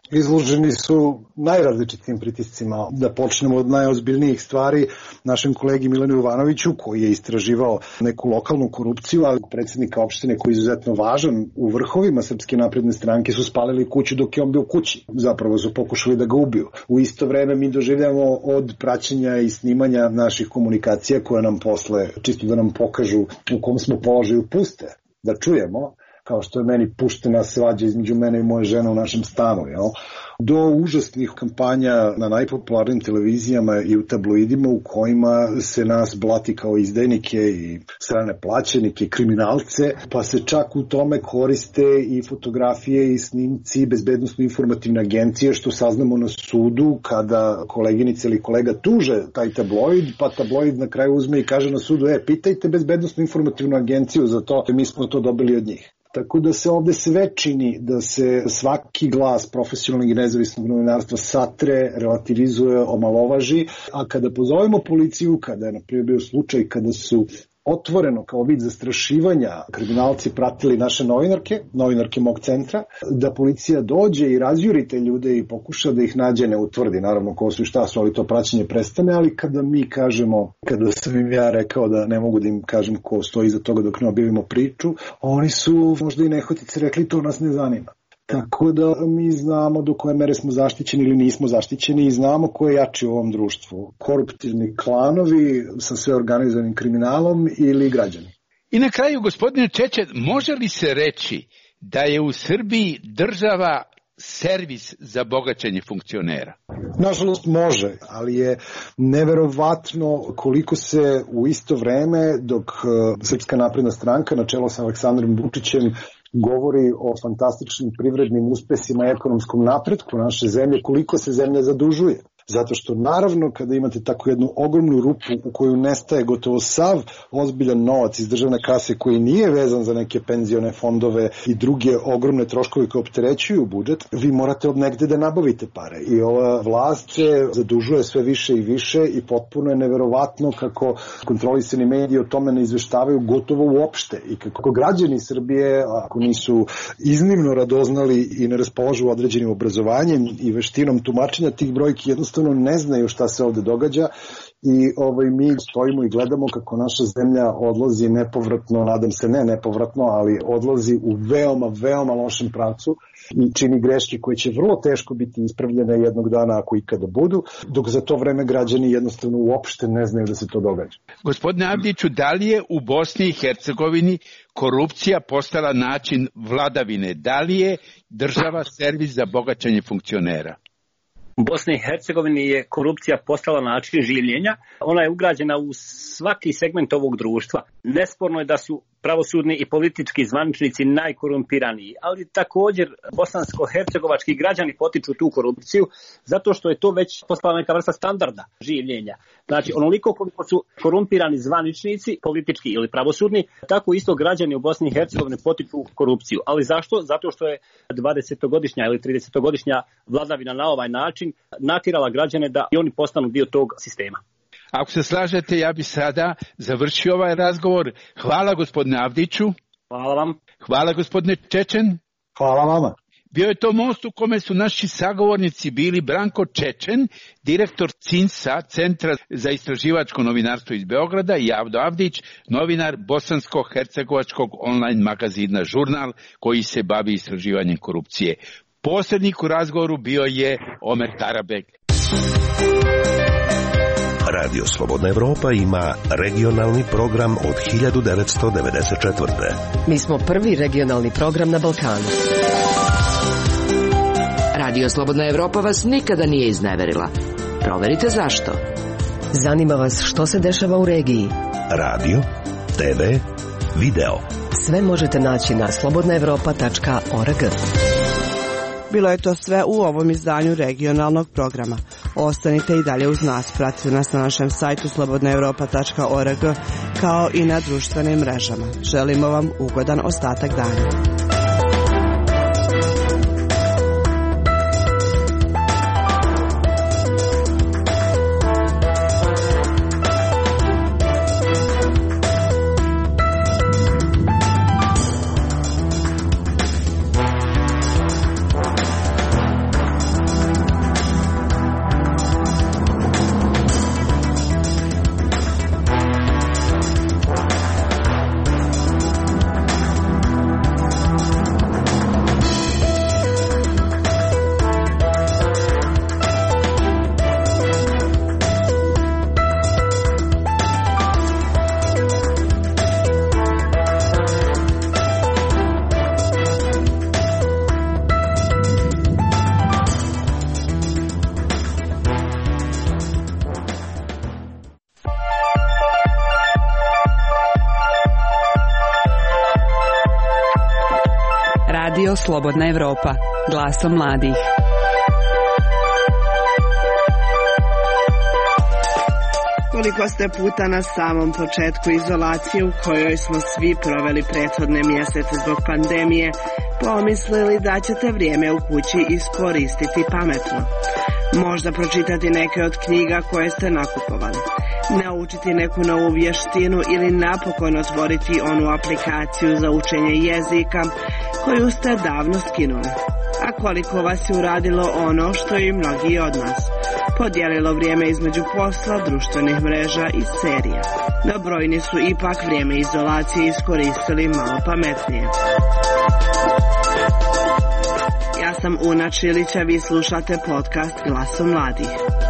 Izloženi su najrazličitim pritiscima. Da počnemo od najozbiljnijih stvari, našem kolegi Milanu Jovanoviću, koji je istraživao neku lokalnu korupciju, ali predsjednika opštine koji je izuzetno važan u vrhovima Srpske napredne stranke, su spalili kuću dok je on bio kući. Zapravo su pokušali da ga ubiju. U isto vreme mi doživljamo od praćenja i snimanja naših komunikacija koje nam posle, čisto da nam pokažu u kom smo položaju, puste, da čujemo, kao što je meni puštena svađa između mene i moje žene u našem stanu, jel? Do užasnih kampanja na najpopularnijim televizijama i u tabloidima u kojima se nas blati kao izdajnike i strane plaćenike, kriminalce, pa se čak u tome koriste i fotografije i snimci bezbednosno-informativne agencije, što saznamo na sudu kada koleginica ili kolega tuže taj tabloid, pa tabloid na kraju uzme i kaže na sudu, e, pitajte bezbednosno-informativnu agenciju za to, mi smo to dobili od njih. Tako da se ovde sve čini da se svaki glas profesionalnog i nezavisnog novinarstva satre, relativizuje, omalovaži, a kada pozovemo policiju, kada je na primjer bio slučaj kada su otvoreno kao vid zastrašivanja kriminalci pratili naše novinarke, novinarke mog centra, da policija dođe i razjuri te ljude i pokuša da ih nađe, ne utvrdi naravno ko su i šta su, ali to praćenje prestane, ali kada mi kažemo, kada sam im ja rekao da ne mogu da im kažem ko stoji iza toga dok ne objavimo priču, oni su možda i nehotice rekli to nas ne zanima. Tako da mi znamo do koje mere smo zaštićeni ili nismo zaštićeni i znamo ko je jači u ovom društvu. Koruptivni klanovi sa sve organizovanim kriminalom ili građani. I na kraju, gospodine Čečen, može li se reći da je u Srbiji država servis za bogaćenje funkcionera? Nažalost može, ali je neverovatno koliko se u isto vreme dok Srpska napredna stranka na čelu sa Aleksandrom Vučićem govori o fantastičnim privrednim uspesima i ekonomskom napretku naše zemlje, koliko se zemlja zadužuje. Zato što naravno kada imate tako jednu ogromnu rupu u koju nestaje gotovo sav ozbiljan novac iz državne kase koji nije vezan za neke penzione fondove i druge ogromne troškove koje opterećuju budžet, vi morate od negde da nabavite pare. I ova vlast se zadužuje sve više i više i potpuno je neverovatno kako kontrolisani mediji o tome ne izveštavaju gotovo uopšte i kako građani Srbije, ako nisu iznimno radoznali i ne raspolažu određenim obrazovanjem i veštinom tumačenja tih brojki, jednostavno ne znaju šta se ovde događa i ovaj, mi stojimo i gledamo kako naša zemlja odlazi nepovratno, nadam se ne nepovratno, ali odlazi u veoma, veoma lošem pravcu i čini greške koje će vrlo teško biti ispravljene jednog dana ako ikada budu, dok za to vreme građani jednostavno uopšte ne znaju da se to događa. Gospodine Avdiću, da li je u Bosni i Hercegovini korupcija postala način vladavine? Da li je država servis za bogaćenje funkcionera? U Bosni i Hercegovini je korupcija postala način življenja. Ona je ugrađena u svaki segment ovog društva. Nesporno je da su pravosudni i politički zvaničnici najkorumpiraniji, ali također bosansko-hercegovački građani potiču tu korupciju zato što je to već postala neka vrsta standarda življenja. Znači, onoliko koliko su korumpirani zvaničnici, politički ili pravosudni, tako isto građani u Bosni i Hercegovini potiču korupciju. Ali zašto? Zato što je dvadesetogodišnja ili tridesetogodišnja vladavina na ovaj način natjerala građane da i oni postanu dio tog sistema. Ako se slažete, ja bih sada završio ovaj razgovor. Hvala gospodine Avdiću. Hvala vam. Hvala gospodine Čečen. Hvala vama. Bio je to most u kome su naši sagovornici bili Branko Čečen, direktor C I N S-a, Centra za istraživačko novinarstvo iz Beograda, i Avdo Avdić, novinar bosansko-hercegovačkog online magazina Žurnal, koji se bavi istraživanjem korupcije. Posrednik u razgovoru bio je Omer Tarabek. Radio Slobodna Evropa ima regionalni program od hiljadu devetsto devedeset četvrte. Mi smo prvi regionalni program na Balkanu. Radio Slobodna Evropa vas nikada nije izneverila. Proverite zašto. Zanima vas što se dešava u regiji. Radio, te ve, video. Sve možete naći na slobodna evropa tačka org. Bilo je to sve u ovom izdanju regionalnog programa. Ostanite i dalje uz nas, pratite nas na našem sajtu slobodna evropa tačka org kao i na društvenim mrežama. Želimo vam ugodan ostatak dana. Radio Slobodna Evropa, glasom mladih. Koliko ste puta na samom početku izolacije u kojoj smo svi proveli prethodne mjesece zbog pandemije, pomislili da ćete vrijeme u kući iskoristiti pametno. Možda pročitati neke od knjiga koje ste nakupovali, naučiti neku novu vještinu ili napokon otvoriti onu aplikaciju za učenje jezika koju ste davno skinuli. A koliko vas je uradilo ono što i mnogi od nas, podijelilo vrijeme između posla, društvenih mreža i serija. No brojni su ipak vrijeme izolacije iskoristili malo pametnije. Ja sam Una Čilića, vi slušate podcast Glasom mladih.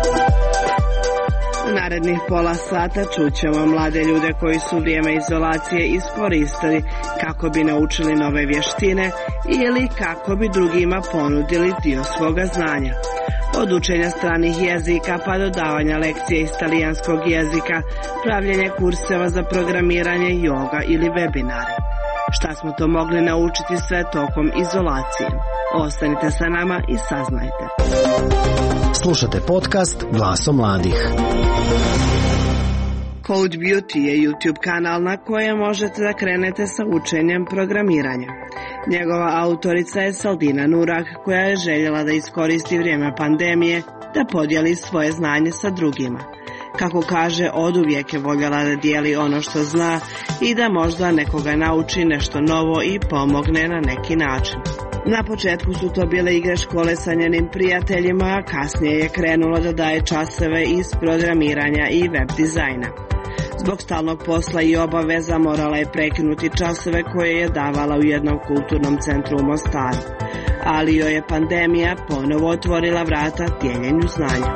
U narednih pola sata čućemo mlade ljude koji su vrijeme izolacije iskoristili kako bi naučili nove vještine ili kako bi drugima ponudili dio svoga znanja. Od učenja stranih jezika pa do davanja lekcije iz talijanskog jezika, pravljenje kurseva za programiranje, joga ili webinari. Šta smo to mogli naučiti sve tokom izolacije? Ostanite sa nama i saznajte. Slušate podcast Glasom mladih. Code Beauty je YouTube kanal na kojem možete da krenete sa učenjem programiranja. Njegova autorica je Saldina Nurak, koja je željela da iskoristi vrijeme pandemije da podijeli svoje znanje sa drugima. Kako kaže, oduvijek je voljela da dijeli ono što zna i da možda nekoga nauči nešto novo i pomogne na neki način. Na početku su to bile igre škole sa njenim prijateljima, a kasnije je krenulo da daje časove iz programiranja i web dizajna. Zbog stalnog posla i obaveza morala je prekinuti časove koje je davala u jednom kulturnom centru u Mostaru. Ali joj je pandemija ponovo otvorila vrata dijeljenju znanja.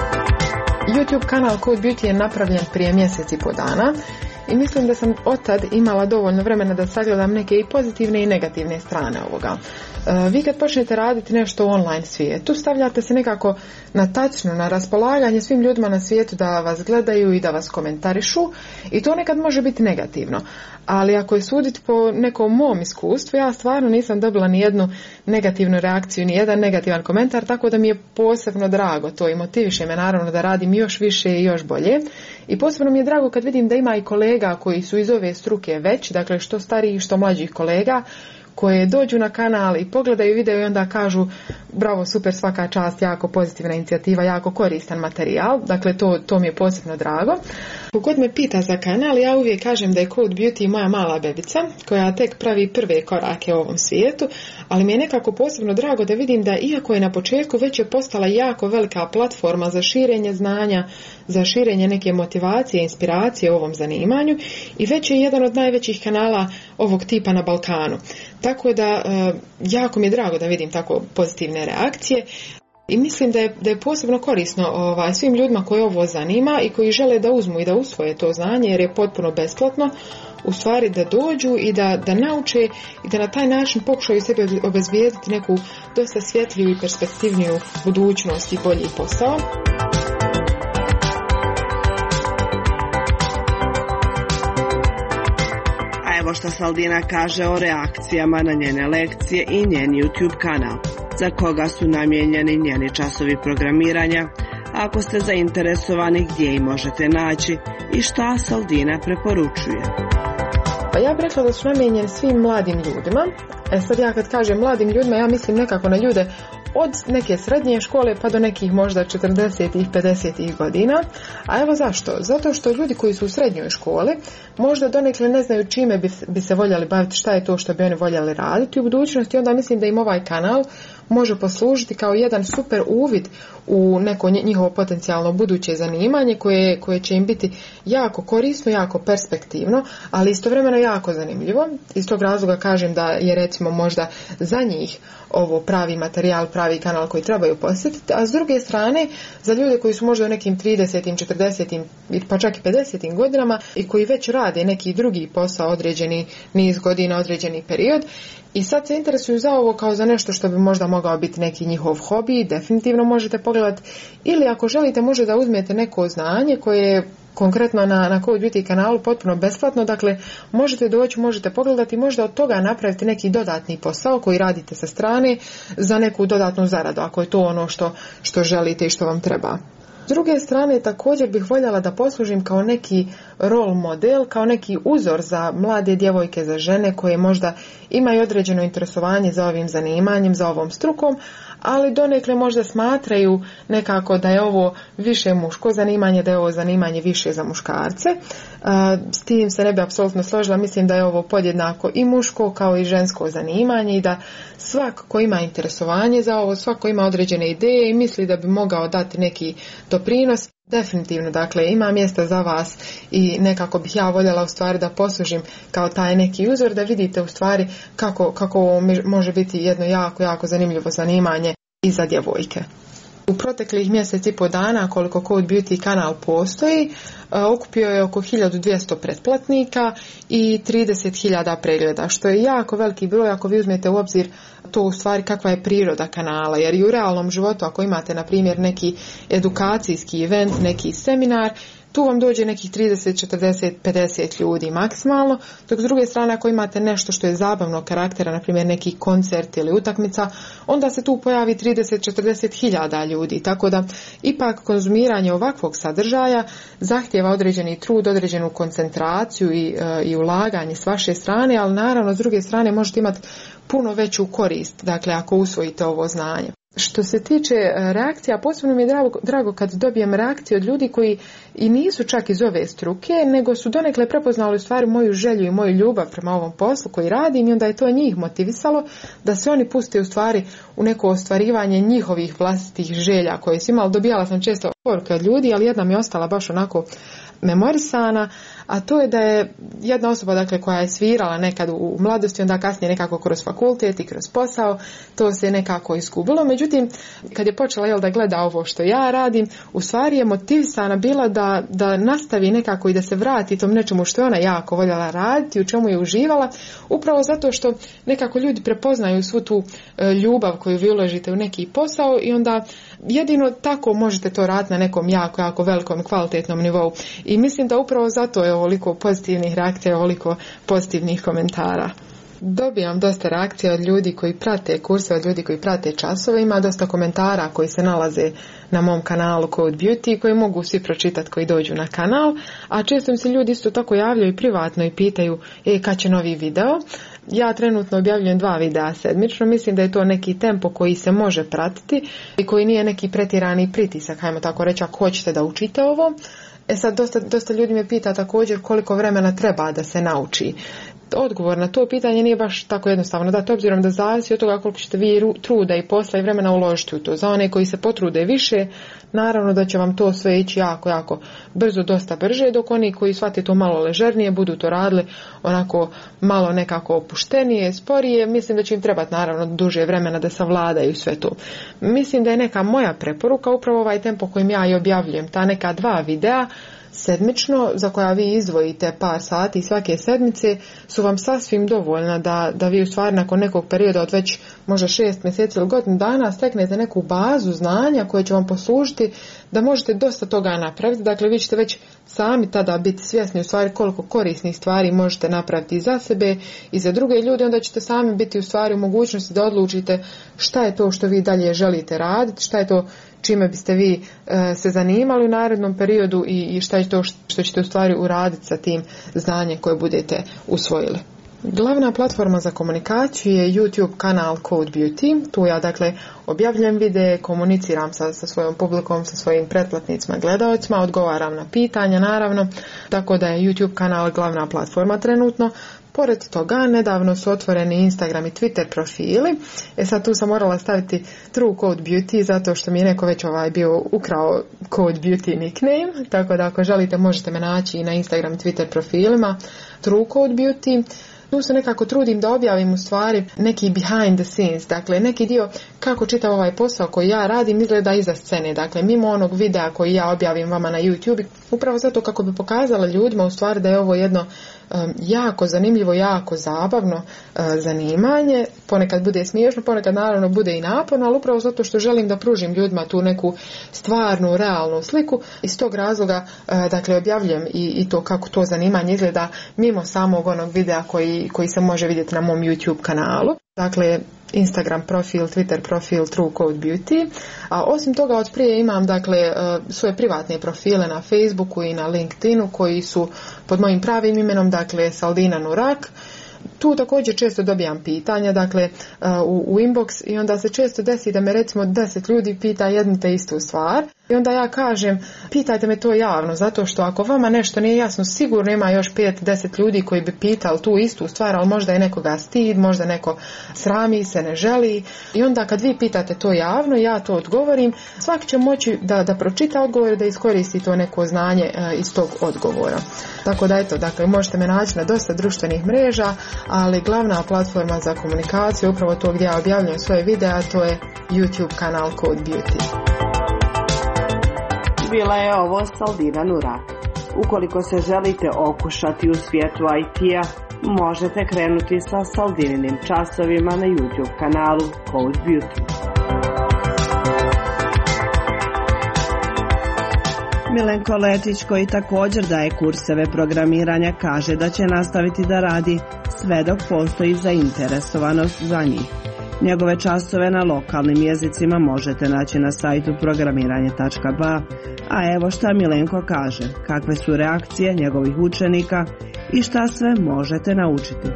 YouTube kanal Code Beauty je napravljen prije mjesec i po dana i mislim da sam otad imala dovoljno vremena da sagledam neke i pozitivne i negativne strane ovoga. Vi kad počnete raditi nešto u online svijetu, stavljate se nekako na tačno, na raspolaganje svim ljudima na svijetu da vas gledaju i da vas komentarišu i to nekad može biti negativno. Ali ako je suditi po nekom mom iskustvu, ja stvarno nisam dobila ni jednu negativnu reakciju, ni jedan negativan komentar, tako da mi je posebno drago to i motiviše me naravno da radim još više i još bolje. I posebno mi je drago kad vidim da ima i kolega koji su iz ove struke već, dakle što starijih, što mlađih kolega, koje dođu na kanal i pogledaju video i onda kažu bravo, super, svaka čast, jako pozitivna inicijativa, jako koristan materijal, dakle to, to mi je posebno drago. Kogod me pita za kanal, ja uvijek kažem da je Code Beauty moja mala bebica koja tek pravi prve korake u ovom svijetu, ali mi je nekako posebno drago da vidim da iako je na početku već je postala jako velika platforma za širenje znanja, za širenje neke motivacije, inspiracije u ovom zanimanju i već je jedan od najvećih kanala ovog tipa na Balkanu. Tako da jako mi je drago da vidim tako pozitivne reakcije i mislim da je, da je posebno korisno ovaj, svim ljudima koji ovo zanima i koji žele da uzmu i da usvoje to znanje jer je potpuno besplatno, u stvari da dođu i da, da nauče i da na taj način pokušaju sebi obezbijediti neku dosta svjetliju i perspektivniju budućnost i bolji posao. Evo što Saldina kaže o reakcijama na njene lekcije i njen YouTube kanal, za koga su namijenjeni njeni časovi programiranja, ako ste zainteresovani gdje ih možete naći i šta Saldina preporučuje. Pa ja bih rekla da su namijenjeni svim mladim ljudima. E sad ja kad kažem mladim ljudima, ja mislim nekako na ljude od neke srednje škole pa do nekih možda četrdesetih, pedesetih godina. A evo zašto? Zato što ljudi koji su u srednjoj školi možda donekle ne znaju čime bi, bi se voljeli baviti, šta je to što bi oni voljeli raditi u budućnosti, onda mislim da im ovaj kanal može poslužiti kao jedan super uvid u neko njihovo potencijalno buduće zanimanje koje, koje će im biti jako korisno, jako perspektivno, ali istovremeno jako zanimljivo. Iz tog razloga kažem da je recimo možda za njih ovo pravi materijal, pravi kanal koji trebaju posjetiti, a s druge strane za ljude koji su možda u nekim tridesetim, četrdesetim pa čak i pedesetim godinama i koji već rade neki drugi posao određeni niz godina, određeni period i sad se interesuju za ovo kao za nešto što bi možda mogao biti neki njihov hobi, definitivno možete pogledati, ili ako želite može da uzmete neko znanje koje konkretno na, na Code Beauty kanalu potpuno besplatno, dakle možete doći, možete pogledati, možda od toga napraviti neki dodatni posao koji radite sa strane za neku dodatnu zaradu, ako je to ono što, što želite i što vam treba. S druge strane, također bih voljela da poslužim kao neki role model, kao neki uzor za mlade djevojke, za žene koje možda imaju određeno interesovanje za ovim zanimanjem, za ovom strukom, ali donekle možda smatraju nekako da je ovo više muško zanimanje, da je ovo zanimanje više za muškarce. S tim se ne bi apsolutno složila, mislim da je ovo podjednako i muško kao i žensko zanimanje i da svak ko ima interesovanje za ovo, svako ima određene ideje i misli da bi mogao dati neki doprinos, definitivno, dakle, ima mjesta za vas i nekako bih ja voljela u stvari da poslužim kao taj neki uzor, da vidite u stvari kako, kako ovo može biti jedno jako, jako zanimljivo zanimanje i za djevojke. U proteklih mjesec i po dana koliko Code Beauty kanal postoji, okupio je oko hiljadu dvjesto pretplatnika i trideset hiljada pregleda, što je jako veliki broj ako vi uzmete u obzir to u stvari kakva je priroda kanala, jer i u realnom životu ako imate na primjer neki edukacijski event, neki seminar, tu vam dođe nekih trideset, četrdeset, pedeset ljudi maksimalno, dok s druge strane ako imate nešto što je zabavnog karaktera, na primjer neki koncert ili utakmica, onda se tu pojavi trideset, četrdeset hiljada ljudi, tako da ipak konzumiranje ovakvog sadržaja zahtijeva određeni trud, određenu koncentraciju i, i ulaganje s vaše strane, ali naravno s druge strane možete imati puno veću korist, dakle ako usvojite ovo znanje. Što se tiče reakcija, posebno mi je drago, drago kad dobijem reakcije od ljudi koji i nisu čak iz ove struke, nego su donekle prepoznali u stvari moju želju i moju ljubav prema ovom poslu koji radim i onda je to njih motivisalo da se oni puste u stvari u neko ostvarivanje njihovih vlastitih želja koje su imali. Dobijala sam često poruke od ljudi, ali jedna mi je ostala baš onako memorisana, a to je da je jedna osoba dakle koja je svirala nekad u mladosti, onda kasnije nekako kroz fakultet i kroz posao, to se nekako izgubilo. Međutim, kad je počela jel, da gleda ovo što ja radim, u stvari je motivisana bila da, da nastavi nekako i da se vrati tom nečemu što je ona jako voljela raditi, u čemu je uživala, upravo zato što nekako ljudi prepoznaju svu tu e, ljubav koju vi uložite u neki posao i onda jedino tako možete to raditi na nekom jako, jako velikom kvalitetnom nivou. I mislim da upravo zato je ovoliko pozitivnih reakcija, ovoliko pozitivnih komentara. Dobijam dosta reakcija od ljudi koji prate kurse, od ljudi koji prate časove, ima dosta komentara koji se nalaze na mom kanalu Code Beauty koji mogu svi pročitati koji dođu na kanal, a često mi se ljudi isto tako javljaju privatno i pitaju e, kad će novi video. Ja trenutno objavljujem dva videa sedmično, mislim da je to neki tempo koji se može pratiti i koji nije neki pretjerani pritisak, hajmo tako reći, ako hoćete da učite ovo. E sad, dosta, dosta ljudi me pita također koliko vremena treba da se nauči. Odgovor na to pitanje nije baš tako jednostavno dati, obzirom da zavisi od toga koliko ćete vi truda i posla i vremena uložiti u to. Za one koji se potrude više, naravno da će vam to sve ići jako, jako brzo, dosta brže, dok oni koji shvate to malo ležernije, budu to radili onako malo nekako opuštenije, sporije, mislim da će im trebati naravno duže vremena da savladaju sve to. Mislim da je neka moja preporuka upravo ovaj tempo kojim ja i objavljujem, ta neka dva videa sedmično, za koja vi izdvojite par sati svake sedmice, su vam sasvim dovoljna da, da vi u stvari nakon nekog perioda od već možda šest mjeseci ili godinu dana steknete neku bazu znanja koje će vam poslužiti da možete dosta toga napraviti. Dakle, vi ćete već sami tada biti svjesni u stvari koliko korisnih stvari možete napraviti i za sebe i za druge ljude, onda ćete sami biti u stvari u mogućnosti da odlučite šta je to što vi dalje želite raditi, šta je to čime biste vi e, se zanimali u narednom periodu i, i šta je to što ćete u stvari uraditi sa tim znanjem koje budete usvojili. Glavna platforma za komunikaciju je YouTube kanal Code Beauty. Tu ja dakle objavljujem videe, komuniciram sa, sa svojom publikom, sa svojim pretplatnicima, gledaocima, odgovaram na pitanja naravno, tako da je YouTube kanal glavna platforma trenutno. Pored toga, nedavno su otvoreni Instagram i Twitter profili. E sad tu sam morala staviti True Code Beauty zato što mi je neko već ovaj bio ukrao Code Beauty nickname. Tako da ako želite možete me naći i na Instagram i Twitter profilima True Code Beauty. Tu se nekako trudim da objavim u stvari neki behind the scenes, dakle neki dio kako čitav ovaj posao koji ja radim izgleda iza scene, dakle mimo onog videa koji ja objavim vama na YouTube, upravo zato kako bi pokazala ljudima u stvari da je ovo jedno um, jako zanimljivo, jako zabavno uh, zanimanje, ponekad bude smiješno, ponekad naravno bude i naporno, ali upravo zato što želim da pružim ljudima tu neku stvarnu, realnu sliku, iz tog razloga uh, dakle objavljujem i, i to kako to zanimanje izgleda mimo samog onog videa koji, koji se može vidjeti na mom YouTube kanalu. Dakle, Instagram profil, Twitter profil True Code Beauty. A osim toga od prije imam dakle svoje privatne profile na Facebooku i na LinkedInu koji su pod mojim pravim imenom, dakle Saldina Nurak. Tu također često dobijam pitanja, dakle u, u inbox, i onda se često desi da me recimo deset ljudi pita jednu te istu stvar i onda ja kažem pitajte me to javno, zato što ako vama nešto nije jasno, sigurno ima još pet deset ljudi koji bi pitali tu istu stvar, ali možda je nekoga stid, možda neko srami se, ne želi, i onda kad vi pitate to javno, ja to odgovorim, svaki će moći da, da pročita odgovor i da iskoristi to neko znanje e, iz tog odgovora. Tako da eto, dakle možete me naći na dosta društvenih mreža, ali glavna platforma za komunikaciju, upravo to gdje ja objavljujem svoje videa, to je YouTube kanal Code Beauty. Bila je ovo Saldina Nurak. Ukoliko se želite okušati u svijetu I T-a, možete krenuti sa Saldininim časovima na YouTube kanalu Code Beauty. Milenko Letić, koji također daje kurseve programiranja, kaže da će nastaviti da radi sve dok postoji zainteresovanost za njih. Njegove časove na lokalnim jezicima možete naći na sajtu programiranje tačka ba, a evo šta Milenko kaže, kakve su reakcije njegovih učenika i šta sve možete naučiti.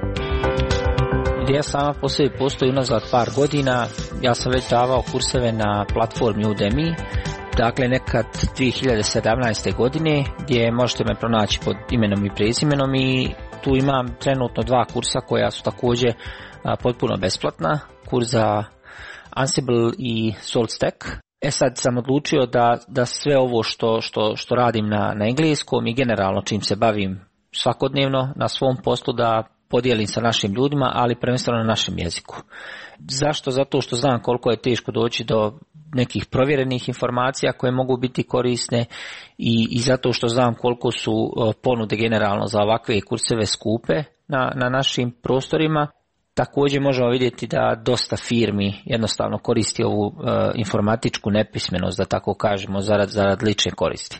Ideja sama po sebi postoji unazad par godina. Ja sam već davao kurseve na platformi Udemy, dakle nekad dvije hiljade sedamnaeste. godine, gdje možete me pronaći pod imenom i prezimenom, i tu imam trenutno dva kursa koja su također a, potpuno besplatna, kurs za Ansible i SaltStack. E sad sam odlučio da, da sve ovo što, što, što radim na, na engleskom i generalno čim se bavim svakodnevno na svom poslu da podijelim sa našim ljudima, ali prvenstveno na našem jeziku. Zašto? Zato što znam koliko je teško doći do nekih provjerenih informacija koje mogu biti korisne, i, i zato što znam koliko su ponude generalno za ovakve kurseve skupe na, na našim prostorima. Također možemo vidjeti da dosta firmi jednostavno koristi ovu uh, informatičku nepismenost, da tako kažemo, zarad, zarad lične koristi.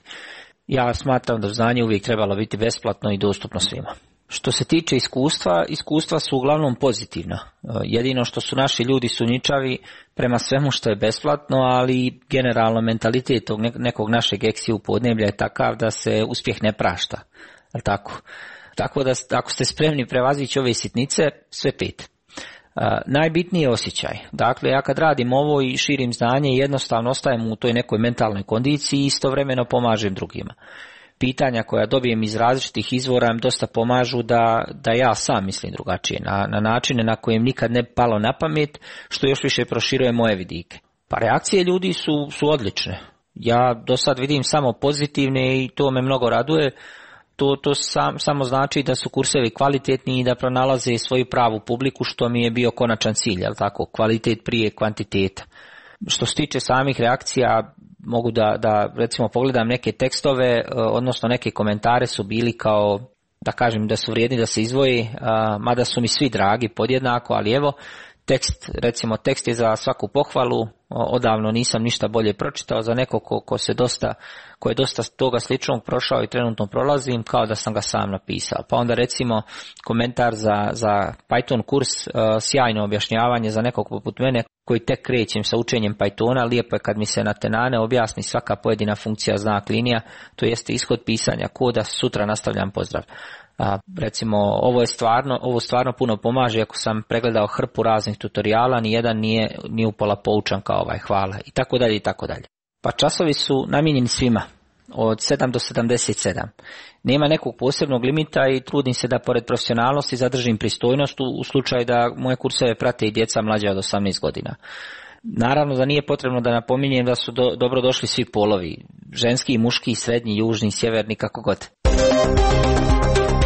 Ja smatram da znanje uvijek trebalo biti besplatno i dostupno svima. Što se tiče iskustva, iskustva su uglavnom pozitivna. Jedino što su naši ljudi sumnjičavi prema svemu što je besplatno, ali generalno mentalitet tog nekog našeg eksiju podneblja je takav da se uspjeh ne prašta. Ali tako? Tako da ako ste spremni prevazići ove sitnice, sve pet. Uh, najbitniji je osjećaj. Dakle, ja kad radim ovo i širim znanje, jednostavno ostajem u toj nekoj mentalnoj kondiciji i istovremeno pomažem drugima. Pitanja koja dobijem iz različitih izvora im dosta pomažu da, da ja sam mislim drugačije, na, na načine na kojem nikad ne palo na pamet, što još više proširuje moje vidike. Pa reakcije ljudi su, su odlične. Ja do sad vidim samo pozitivne i to me mnogo raduje. To, to sam, samo znači da su kursevi kvalitetni i da pronalaze svoju pravu publiku, što mi je bio konačan cilj, jel tako, kvalitet prije kvantiteta. Što se tiče samih reakcija, mogu da, da recimo pogledam neke tekstove, odnosno neke komentare su bili kao, da kažem da su vrijedni da se izdvoji, mada su mi svi dragi podjednako, ali evo, tekst, recimo tekst je za svaku pohvalu, odavno nisam ništa bolje pročitao, za neko ko, ko se dosta, ko je dosta toga sličnog prošao i trenutno prolazim, kao da sam ga sam napisao. Pa onda recimo komentar za, za Python kurs, uh, sjajno objašnjavanje za nekog poput mene koji tek krećem sa učenjem Pythona, lijepo je kad mi se na tenane objasni svaka pojedina funkcija znak linija, to jeste ishod pisanja koda, sutra nastavljam pozdrav. A, recimo ovo je stvarno, ovo stvarno puno pomaže, ako sam pregledao hrpu raznih tutoriala, ni jedan nije ni upola poučan kao ovaj, hvala, i tako dalje i tako dalje. Pa časovi su namijenjeni svima, od sedam do sedamdeset sedam. Nema nekog posebnog limita i trudim se da pored profesionalnosti zadržim pristojnost u, u slučaju da moje kurseve prate i djeca mlađa od osamnaest godina. Naravno da nije potrebno da napominjem da su do, dobro došli svi polovi, ženski, muški, srednji, južni, sjeverni, kako god.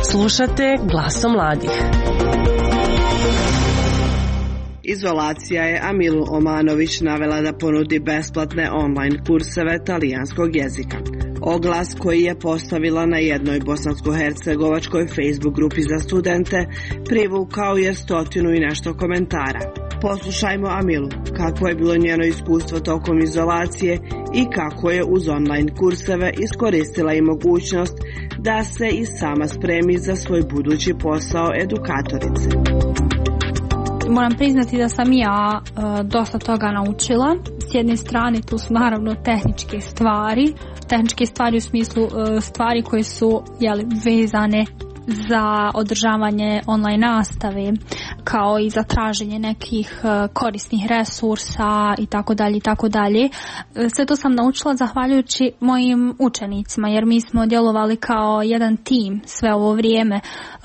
Slušate Glasom mladih. Izolacija je Amilu Omanović navela da ponudi besplatne online kurseve talijanskog jezika. Oglas koji je postavila na jednoj bosansko-hercegovačkoj Facebook grupi za studente privukao je stotinu i nešto komentara. Poslušajmo Amilu, kako je bilo njeno iskustvo tokom izolacije i kako je uz online kurseve iskoristila i mogućnost da se i sama spremi za svoj budući posao edukatorice. Moram priznati da sam ja e, dosta toga naučila. S jedne strane tu su naravno tehničke stvari, tehničke stvari u smislu e, stvari koje su jeli, vezane za održavanje online nastave, kao i za traženje nekih korisnih resursa i tako dalje i tako dalje. Sve to sam naučila zahvaljujući mojim učenicima, jer mi smo djelovali kao jedan tim sve ovo vrijeme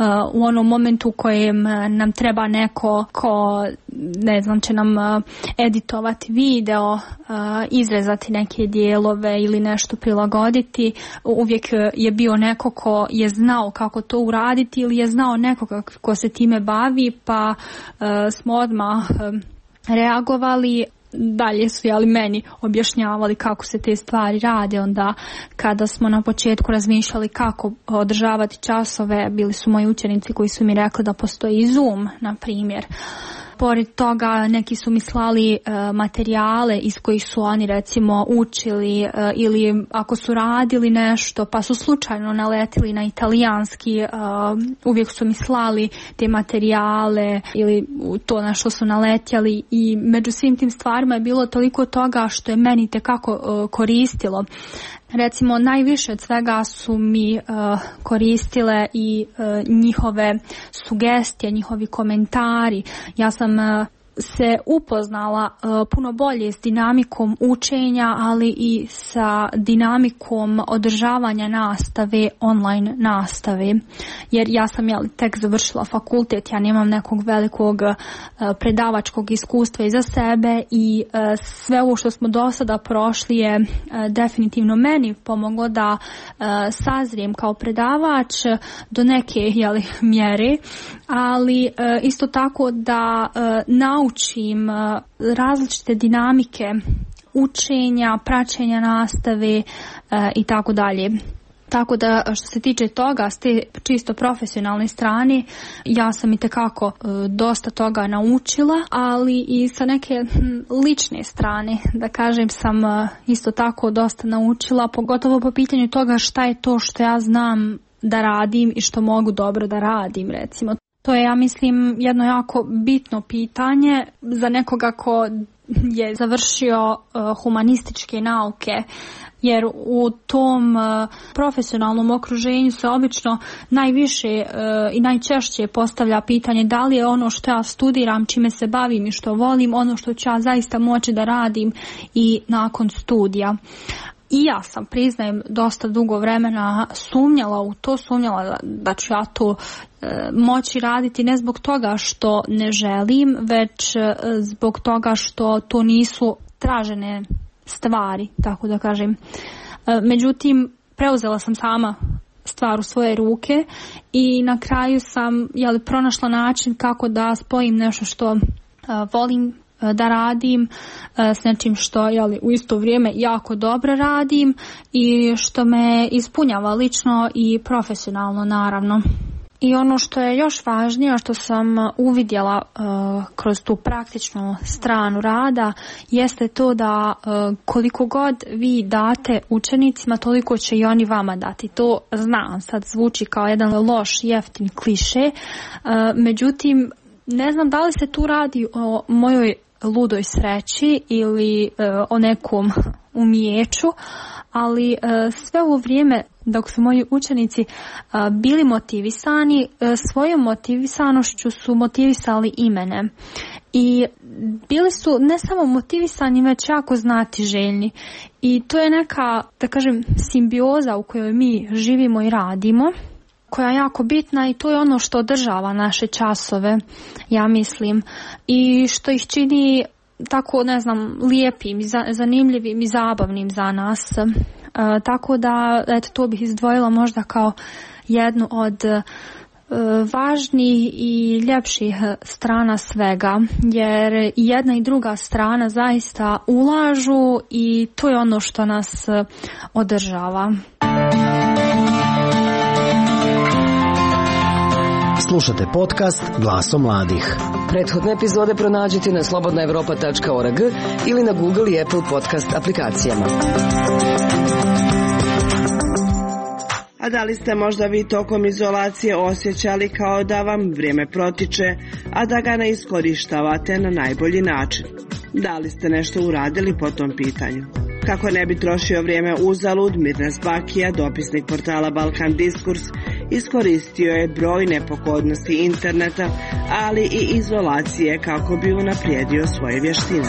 u onom momentu u kojem nam treba neko ko, ne znam, će nam editovati video, izrezati neke dijelove ili nešto prilagoditi. Uvijek je bio neko ko je znao kako to uraditi ili je znao nekoga ko se time bavi, pa uh, smo odmah uh, reagovali. Dalje su jeli, meni objašnjavali kako se te stvari rade. Onda kada smo na početku razmišljali kako održavati časove, bili su moji učenici koji su mi rekli da postoji Zoom, na primjer. Pored toga neki su mi slali uh, materijale iz kojih su oni recimo učili uh, ili ako su radili nešto pa su slučajno naletili na italijanski, uh, uvijek su mi slali te materijale ili to na što su naletjeli, i među svim tim stvarima je bilo toliko toga što je meni tekako uh, koristilo. Recimo najviše od svega su mi uh, koristile i uh, njihove sugestije, njihovi komentari. Ja sam uh, se upoznala uh, puno bolje s dinamikom učenja, ali i sa dinamikom održavanja nastave, online nastave. Jer ja sam jel, tek završila fakultet, ja nemam nekog velikog uh, predavačkog iskustva iza sebe, i uh, sve ovo što smo do sada prošli je uh, definitivno meni pomoglo da uh, sazrijem kao predavač do neke jeli, mjere, ali uh, isto tako da uh, naučim različite dinamike učenja, praćenja nastave i tako dalje. Tako da što se tiče toga, s te čisto profesionalne strane, ja sam itekako dosta toga naučila, ali i sa neke lične strane, da kažem, sam isto tako dosta naučila, pogotovo po pitanju toga šta je to što ja znam da radim i što mogu dobro da radim, recimo. To je, ja mislim, jedno jako bitno pitanje za nekoga ko je završio uh, humanističke nauke, jer u tom uh, profesionalnom okruženju se obično najviše uh, i najčešće postavlja pitanje da li je ono što ja studiram, čime se bavim i što volim, ono što ću ja zaista moći da radim i nakon studija. I ja sam, priznajem, dosta dugo vremena sumnjala u to, sumnjala da, da ću ja to e, moći raditi, ne zbog toga što ne želim, već e, zbog toga što to nisu tražene stvari, tako da kažem. E, međutim, preuzela sam sama stvar u svoje ruke i na kraju sam jeli, pronašla način kako da spojim nešto što e, volim da radim s nečim što jeli, u isto vrijeme jako dobro radim i što me ispunjava lično i profesionalno, naravno. I ono što je još važnije, što sam uvidjela uh, kroz tu praktičnu stranu rada, jeste to da uh, koliko god vi date učenicima, toliko će i oni vama dati. To znam, sad zvuči kao jedan loš, jeftin kliše, uh, međutim, ne znam da li se tu radi o mojoj ludoj sreći ili uh, o nekom umijeću, ali uh, sve ovo vrijeme dok su moji učenici uh, bili motivisani, uh, svojom motivisanošću su motivisali i mene. I bili su ne samo motivisani, već jako znatiželjni. I to je neka, da kažem, simbioza u kojoj mi živimo i radimo, koja je jako bitna, i to je ono što održava naše časove, ja mislim, i što ih čini tako, ne znam, lijepim, zanimljivim i zabavnim za nas. E, tako da, eto, to bih izdvojila možda kao jednu od važnijih i ljepših strana svega, jer i jedna i druga strana zaista ulažu i to je ono što nas održava. Slušate podcast Glasom mladih. Prethodne epizode pronađite na slobodna evropa tačka org ili na Google i Apple podcast aplikacijama. A da li ste možda vi tokom izolacije osjećali kao da vam vrijeme protiče, a da ga ne iskorištavate na najbolji način? Da li ste nešto uradili po tom pitanju? Kako ne bi trošio vrijeme uzalud, Mirnes Bakija, dopisnik portala Balkan Diskurs, iskoristio je brojne pogodnosti interneta, ali i izolacije kako bi unaprijedio svoje vještine.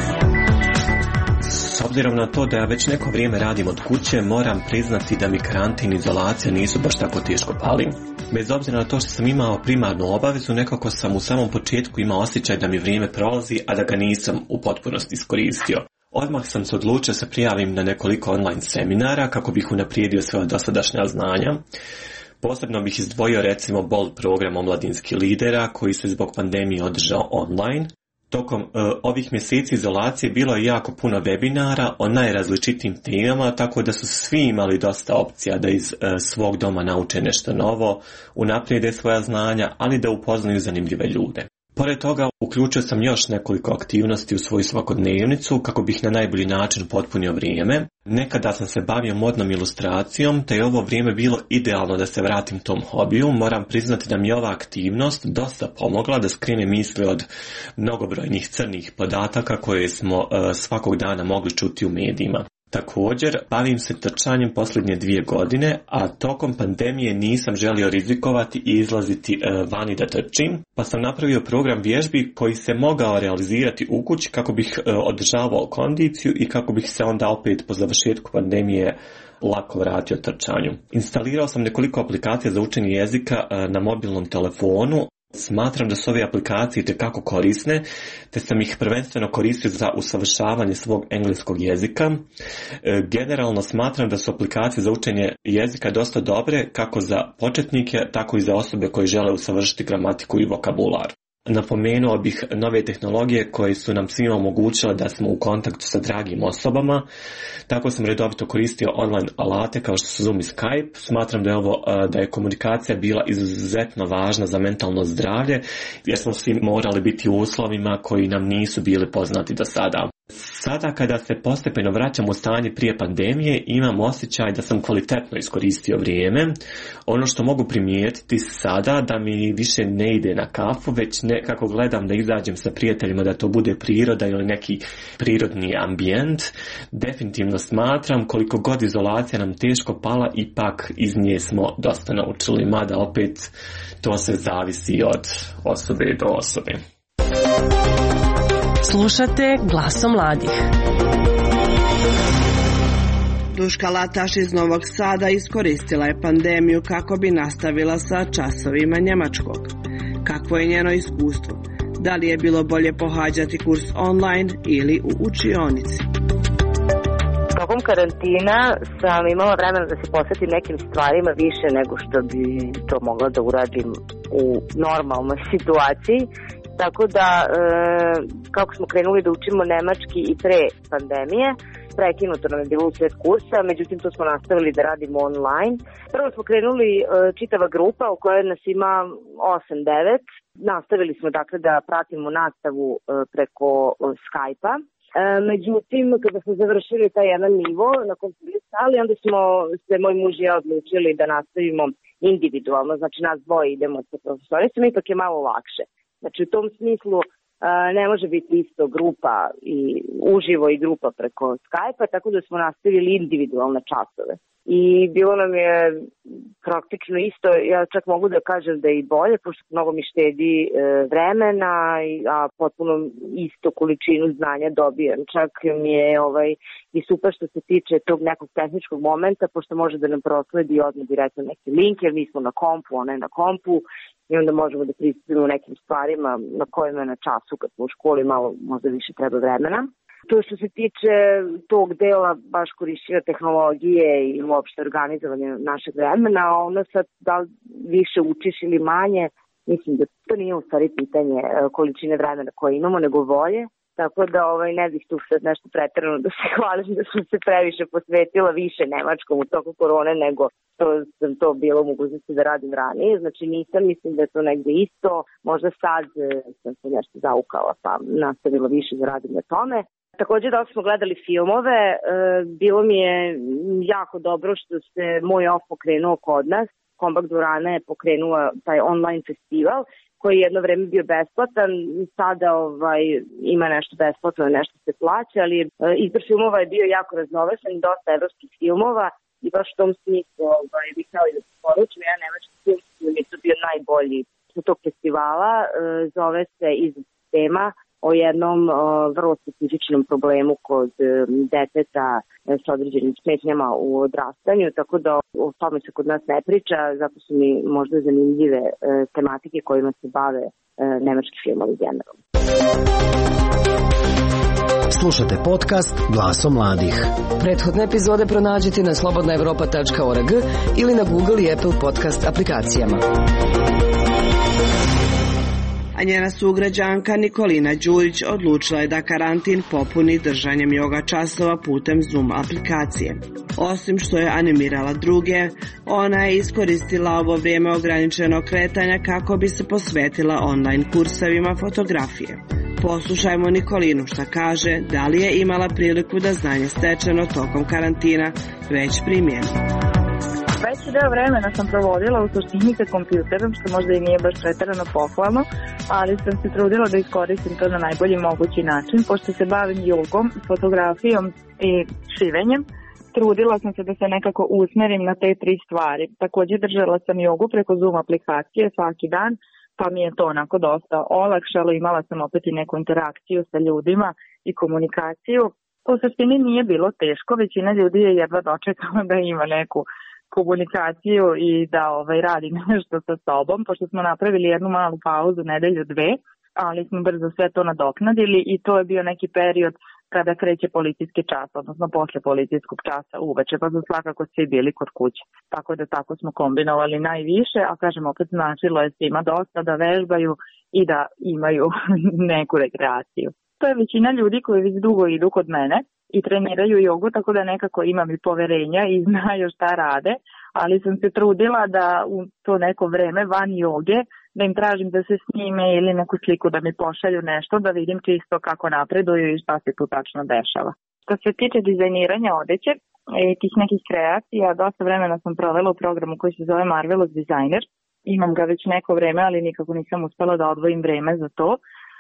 S obzirom na to da ja već neko vrijeme radim od kuće, moram priznati da mi karantin i izolacija nisu baš tako teško pali. Bez obzira na to što sam imao primarnu obavezu, nekako sam u samom početku imao osjećaj da mi vrijeme prolazi, a da ga nisam u potpunosti iskoristio. Odmah sam se odlučio se prijavim na nekoliko online seminara kako bih unaprijedio svoja dosadašnja znanja. Posebno bih izdvojio recimo BOLD program omladinskih lidera koji se zbog pandemije održao online. Tokom uh, ovih mjeseci izolacije bilo je jako puno webinara o najrazličitijim temama, tako da su svi imali dosta opcija da iz uh, svog doma nauče nešto novo, unaprijede svoja znanja, ali da upoznaju zanimljive ljude. Pored toga, uključio sam još nekoliko aktivnosti u svoju svakodnevnicu kako bih na najbolji način potpunio vrijeme. Nekada sam se bavio modnom ilustracijom, te je ovo vrijeme bilo idealno da se vratim tom hobiju. Moram priznati da mi je ova aktivnost dosta pomogla da skrene misli od mnogobrojnih crnih podataka koje smo uh, svakog dana mogli čuti u medijima. Također, bavim se trčanjem posljednje dvije godine, a tokom pandemije nisam želio rizikovati i izlaziti e, vani da trčim, pa sam napravio program vježbi koji se mogao realizirati u kući kako bih e, održavao kondiciju i kako bih se onda opet po završetku pandemije lako vratio trčanju. Instalirao sam nekoliko aplikacija za učenje jezika e, na mobilnom telefonu. Smatram da su ove aplikacije itekako korisne, te sam ih prvenstveno koristio za usavršavanje svog engleskog jezika. E, generalno smatram da su aplikacije za učenje jezika dosta dobre, kako za početnike, tako i za osobe koji žele usavršiti gramatiku i vokabular. Napomenuo bih nove tehnologije koje su nam svima omogućile da smo u kontaktu sa dragim osobama. Tako sam redovito koristio online alate kao što su Zoom i Skype. Smatram da je ovo, da je komunikacija bila izuzetno važna za mentalno zdravlje, jer smo svi morali biti u uslovima koji nam nisu bili poznati do sada. Sada kada se postepeno vraćam u stanje prije pandemije, imam osjećaj da sam kvalitetno iskoristio vrijeme. Ono što mogu primijetiti sada da mi više ne ide na kafu, već nekako gledam da izađem sa prijateljima, da to bude priroda ili neki prirodni ambijent. Definitivno smatram koliko god izolacija nam teško pala, ipak iz nje smo dosta naučili, mada opet to se zavisi od osobe do osobe. Slušate Glasom mladih. Duška Lataš iz Novog Sada iskoristila je pandemiju kako bi nastavila sa časovima njemačkog. Kakvo je njeno iskustvo? Da li je bilo bolje pohađati kurs online ili u učionici? Tokom karantina sam imala vremena da se posvetim nekim stvarima više nego što bi to mogla da uradim u normalnoj situaciji. Tako da, e, kako smo krenuli da učimo nemački i pre pandemije, prekinuto nam je bilo u sred kursa, međutim to smo nastavili da radimo online. Prvo smo krenuli e, čitava grupa u kojoj nas ima osam devet. Nastavili smo dakle da pratimo nastavu e, preko e, Skype-a. E, međutim, kada smo završili taj jedan nivo na kom smo bili stali, onda smo se moj muž i ja odlučili da nastavimo individualno, znači nas dvoje idemo sa profesoricama, ipak je malo lakše. Znači u tom smislu uh, ne može biti isto grupa i uživo i grupa preko Skype-a, tako da smo nastavili individualne časove. I bilo nam je praktično isto, ja čak mogu da kažem da je i bolje, pošto mnogo mi štedi e, vremena, a potpuno isto količinu znanja dobijem. Čak mi je ovaj, i super što se tiče tog nekog tehničkog momenta, pošto može da nam prosledi odmah direktno neki link, jer mi smo na kompu, ona je na kompu, i onda možemo da pristupimo nekim stvarima na kojima je na času kad smo u školi malo možda više treba vremena. To što se tiče tog dela baš korišćenja tehnologije i uopšte organizovanja našeg vremena, ono sad da li više učiš ili manje, mislim da to nije u stvari pitanje količine vremena koje imamo, nego volje. Tako da ovaj, ne bih tu sad nešto preterano da se hvalim da sam se previše posvetila više nemačkom u toku korone nego što sam to bilo u mogućnosti da radim ranije. Znači nisam, mislim da je to negde isto. Možda sad sam se nešto zaukala pa nastavila više da radim na tome. Također da smo gledali filmove, bilo mi je jako dobro što se moj off pokrenuo kod nas. Kombak dvorana je pokrenula taj online festival koji je jedno vreme bio besplatan, sada ovaj, ima nešto besplatno, nešto se plaća, ali izbor filmova je bio jako raznovešan, dosta evropskih filmova i baš u tom smislu ovaj, bih htjela da se poručim, jedan nemački film je to bio najbolji sa tog festivala, zove se Iz sistema, o jednom uh, vrlo specifičnom problemu kod uh, deteta uh, sa određenim smetnjama u odrastanju, tako da o tome se kod nas ne priča, zato su mi možda zanimljive uh, tematike kojima se bave uh, nemački filmovi generalno. Slušate podcast Glasom mladih. Prethodne epizode pronađite na slobodna evropa tačka org ili na Google i Apple podcast aplikacijama. A njena sugrađanka Nikolina Đurić odlučila je da karantin popuni držanjem joga časova putem Zoom aplikacije. Osim što je animirala druge, ona je iskoristila ovo vrijeme ograničenog kretanja kako bi se posvetila online kursevima fotografije. Poslušajmo Nikolinu šta kaže, da li je imala priliku da znanje stečeno tokom karantina već primjeni. Veći deo vremena sam provodila u suštini sa kompjuterom, što možda i nije baš pretjerano pohvalno, ali sam se trudila da iskoristim to na najbolji mogući način, pošto se bavim jogom, fotografijom i šivenjem. Trudila sam se da se nekako usmerim na te tri stvari. Također držala sam jogu preko Zoom aplikacije svaki dan, pa mi je to onako dosta olakšalo. Imala sam opet i neku interakciju sa ljudima i komunikaciju. U suštini nije bilo teško, većina ljudi je jedva dočekala da ima neku komunikaciju i da ovaj, radi nešto sa sobom, pošto smo napravili jednu malu pauzu, nedelju dve, ali smo brzo sve to nadoknadili i to je bio neki period kada kreće policijski čas, odnosno posle policijskog časa uveče, pa su svakako svi bili kod kuće. Tako da tako smo kombinovali najviše, a kažem opet značilo je svima dosta da vežbaju i da imaju neku rekreaciju. To je većina ljudi koji već dugo idu kod mene i treniraju jogu, tako da nekako imam i poverenja i znaju šta rade, ali sam se trudila da u to neko vreme van joge, da im tražim da se snime ili neku sliku da mi pošalju nešto, da vidim čisto kako napreduju i šta se tu tačno dešava. Što se tiče dizajniranja odeće i tih nekih kreacija, dosta vremena sam provela u programu koji se zove Marvelous Designer. Imam ga već neko vreme, ali nikako nisam uspela da odvojim vreme za to.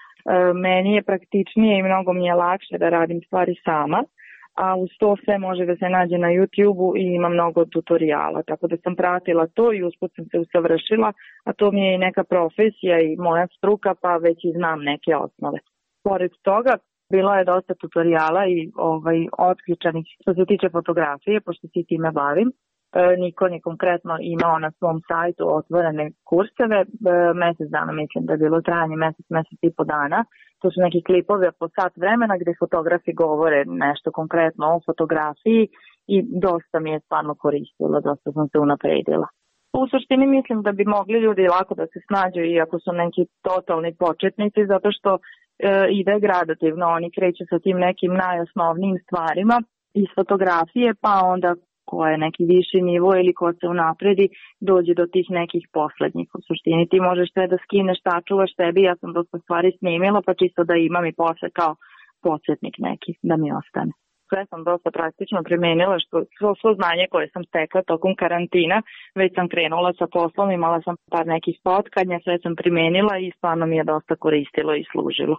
Meni je praktičnije i mnogo mi je lakše da radim stvari sama, a uz to sve može da se nađe na YouTube-u i ima mnogo tutoriala, tako da sam pratila to i usput sam se usavršila, a to mi je i neka profesija i moja struka, pa već i znam neke osnove. Pored toga, bilo je dosta tutoriala i ovaj, otključanih što se tiče fotografije, pošto se time bavim. Nikon je konkretno imao na svom sajtu otvorene kurseve, mesec dana mislim da je bilo trajanje, mesec, mesec i po dana. To su neki klipovi po sat vremena gde fotografi govore nešto konkretno o fotografiji i dosta mi je stvarno koristilo, dosta sam se unapredila. U suštini mislim da bi mogli ljudi lako da se snađu iako su neki totalni početnici, zato što e, ide gradativno, oni kreću sa tim nekim najosnovnijim stvarima iz fotografije, pa onda ko je neki viši nivo ili ko se unapredi, dođe do tih nekih poslednjih. U suštini ti možeš sve da skineš, tačuvaš sebi, ja sam dosta stvari snimila, pa čisto da imam i posle kao podsjetnik neki, da mi ostane. Sve sam dosta praktično primenila, što svo, svo znanje koje sam stekla tokom karantina, već sam krenula sa poslom, imala sam par nekih spotkanja, sve sam primenila i stvarno mi je dosta koristilo i služilo.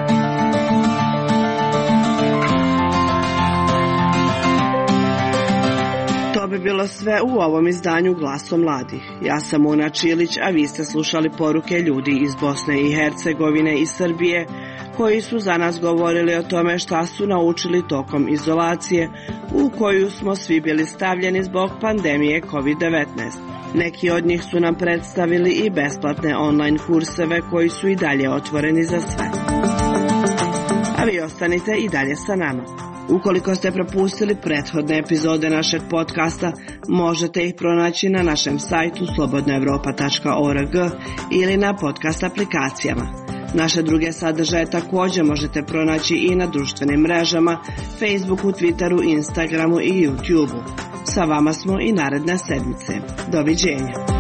To bi bilo sve u ovom izdanju Glasom mladih. Ja sam Una Čilić, a vi ste slušali poruke ljudi iz Bosne i Hercegovine i Srbije koji su za nas govorili o tome šta su naučili tokom izolacije u koju smo svi bili stavljeni zbog pandemije kovid devetnaest. Neki od njih su nam predstavili i besplatne online kurseve koji su i dalje otvoreni za sve. A a vi ostanite i dalje sa nama. Ukoliko ste propustili prethodne epizode našeg podcasta, možete ih pronaći na našem sajtu slobodna evropa tačka org ili na podcast aplikacijama. Naše druge sadržaje također možete pronaći i na društvenim mrežama, Facebooku, Twitteru, Instagramu i YouTubeu. Sa vama smo i naredne sedmice. Doviđenja.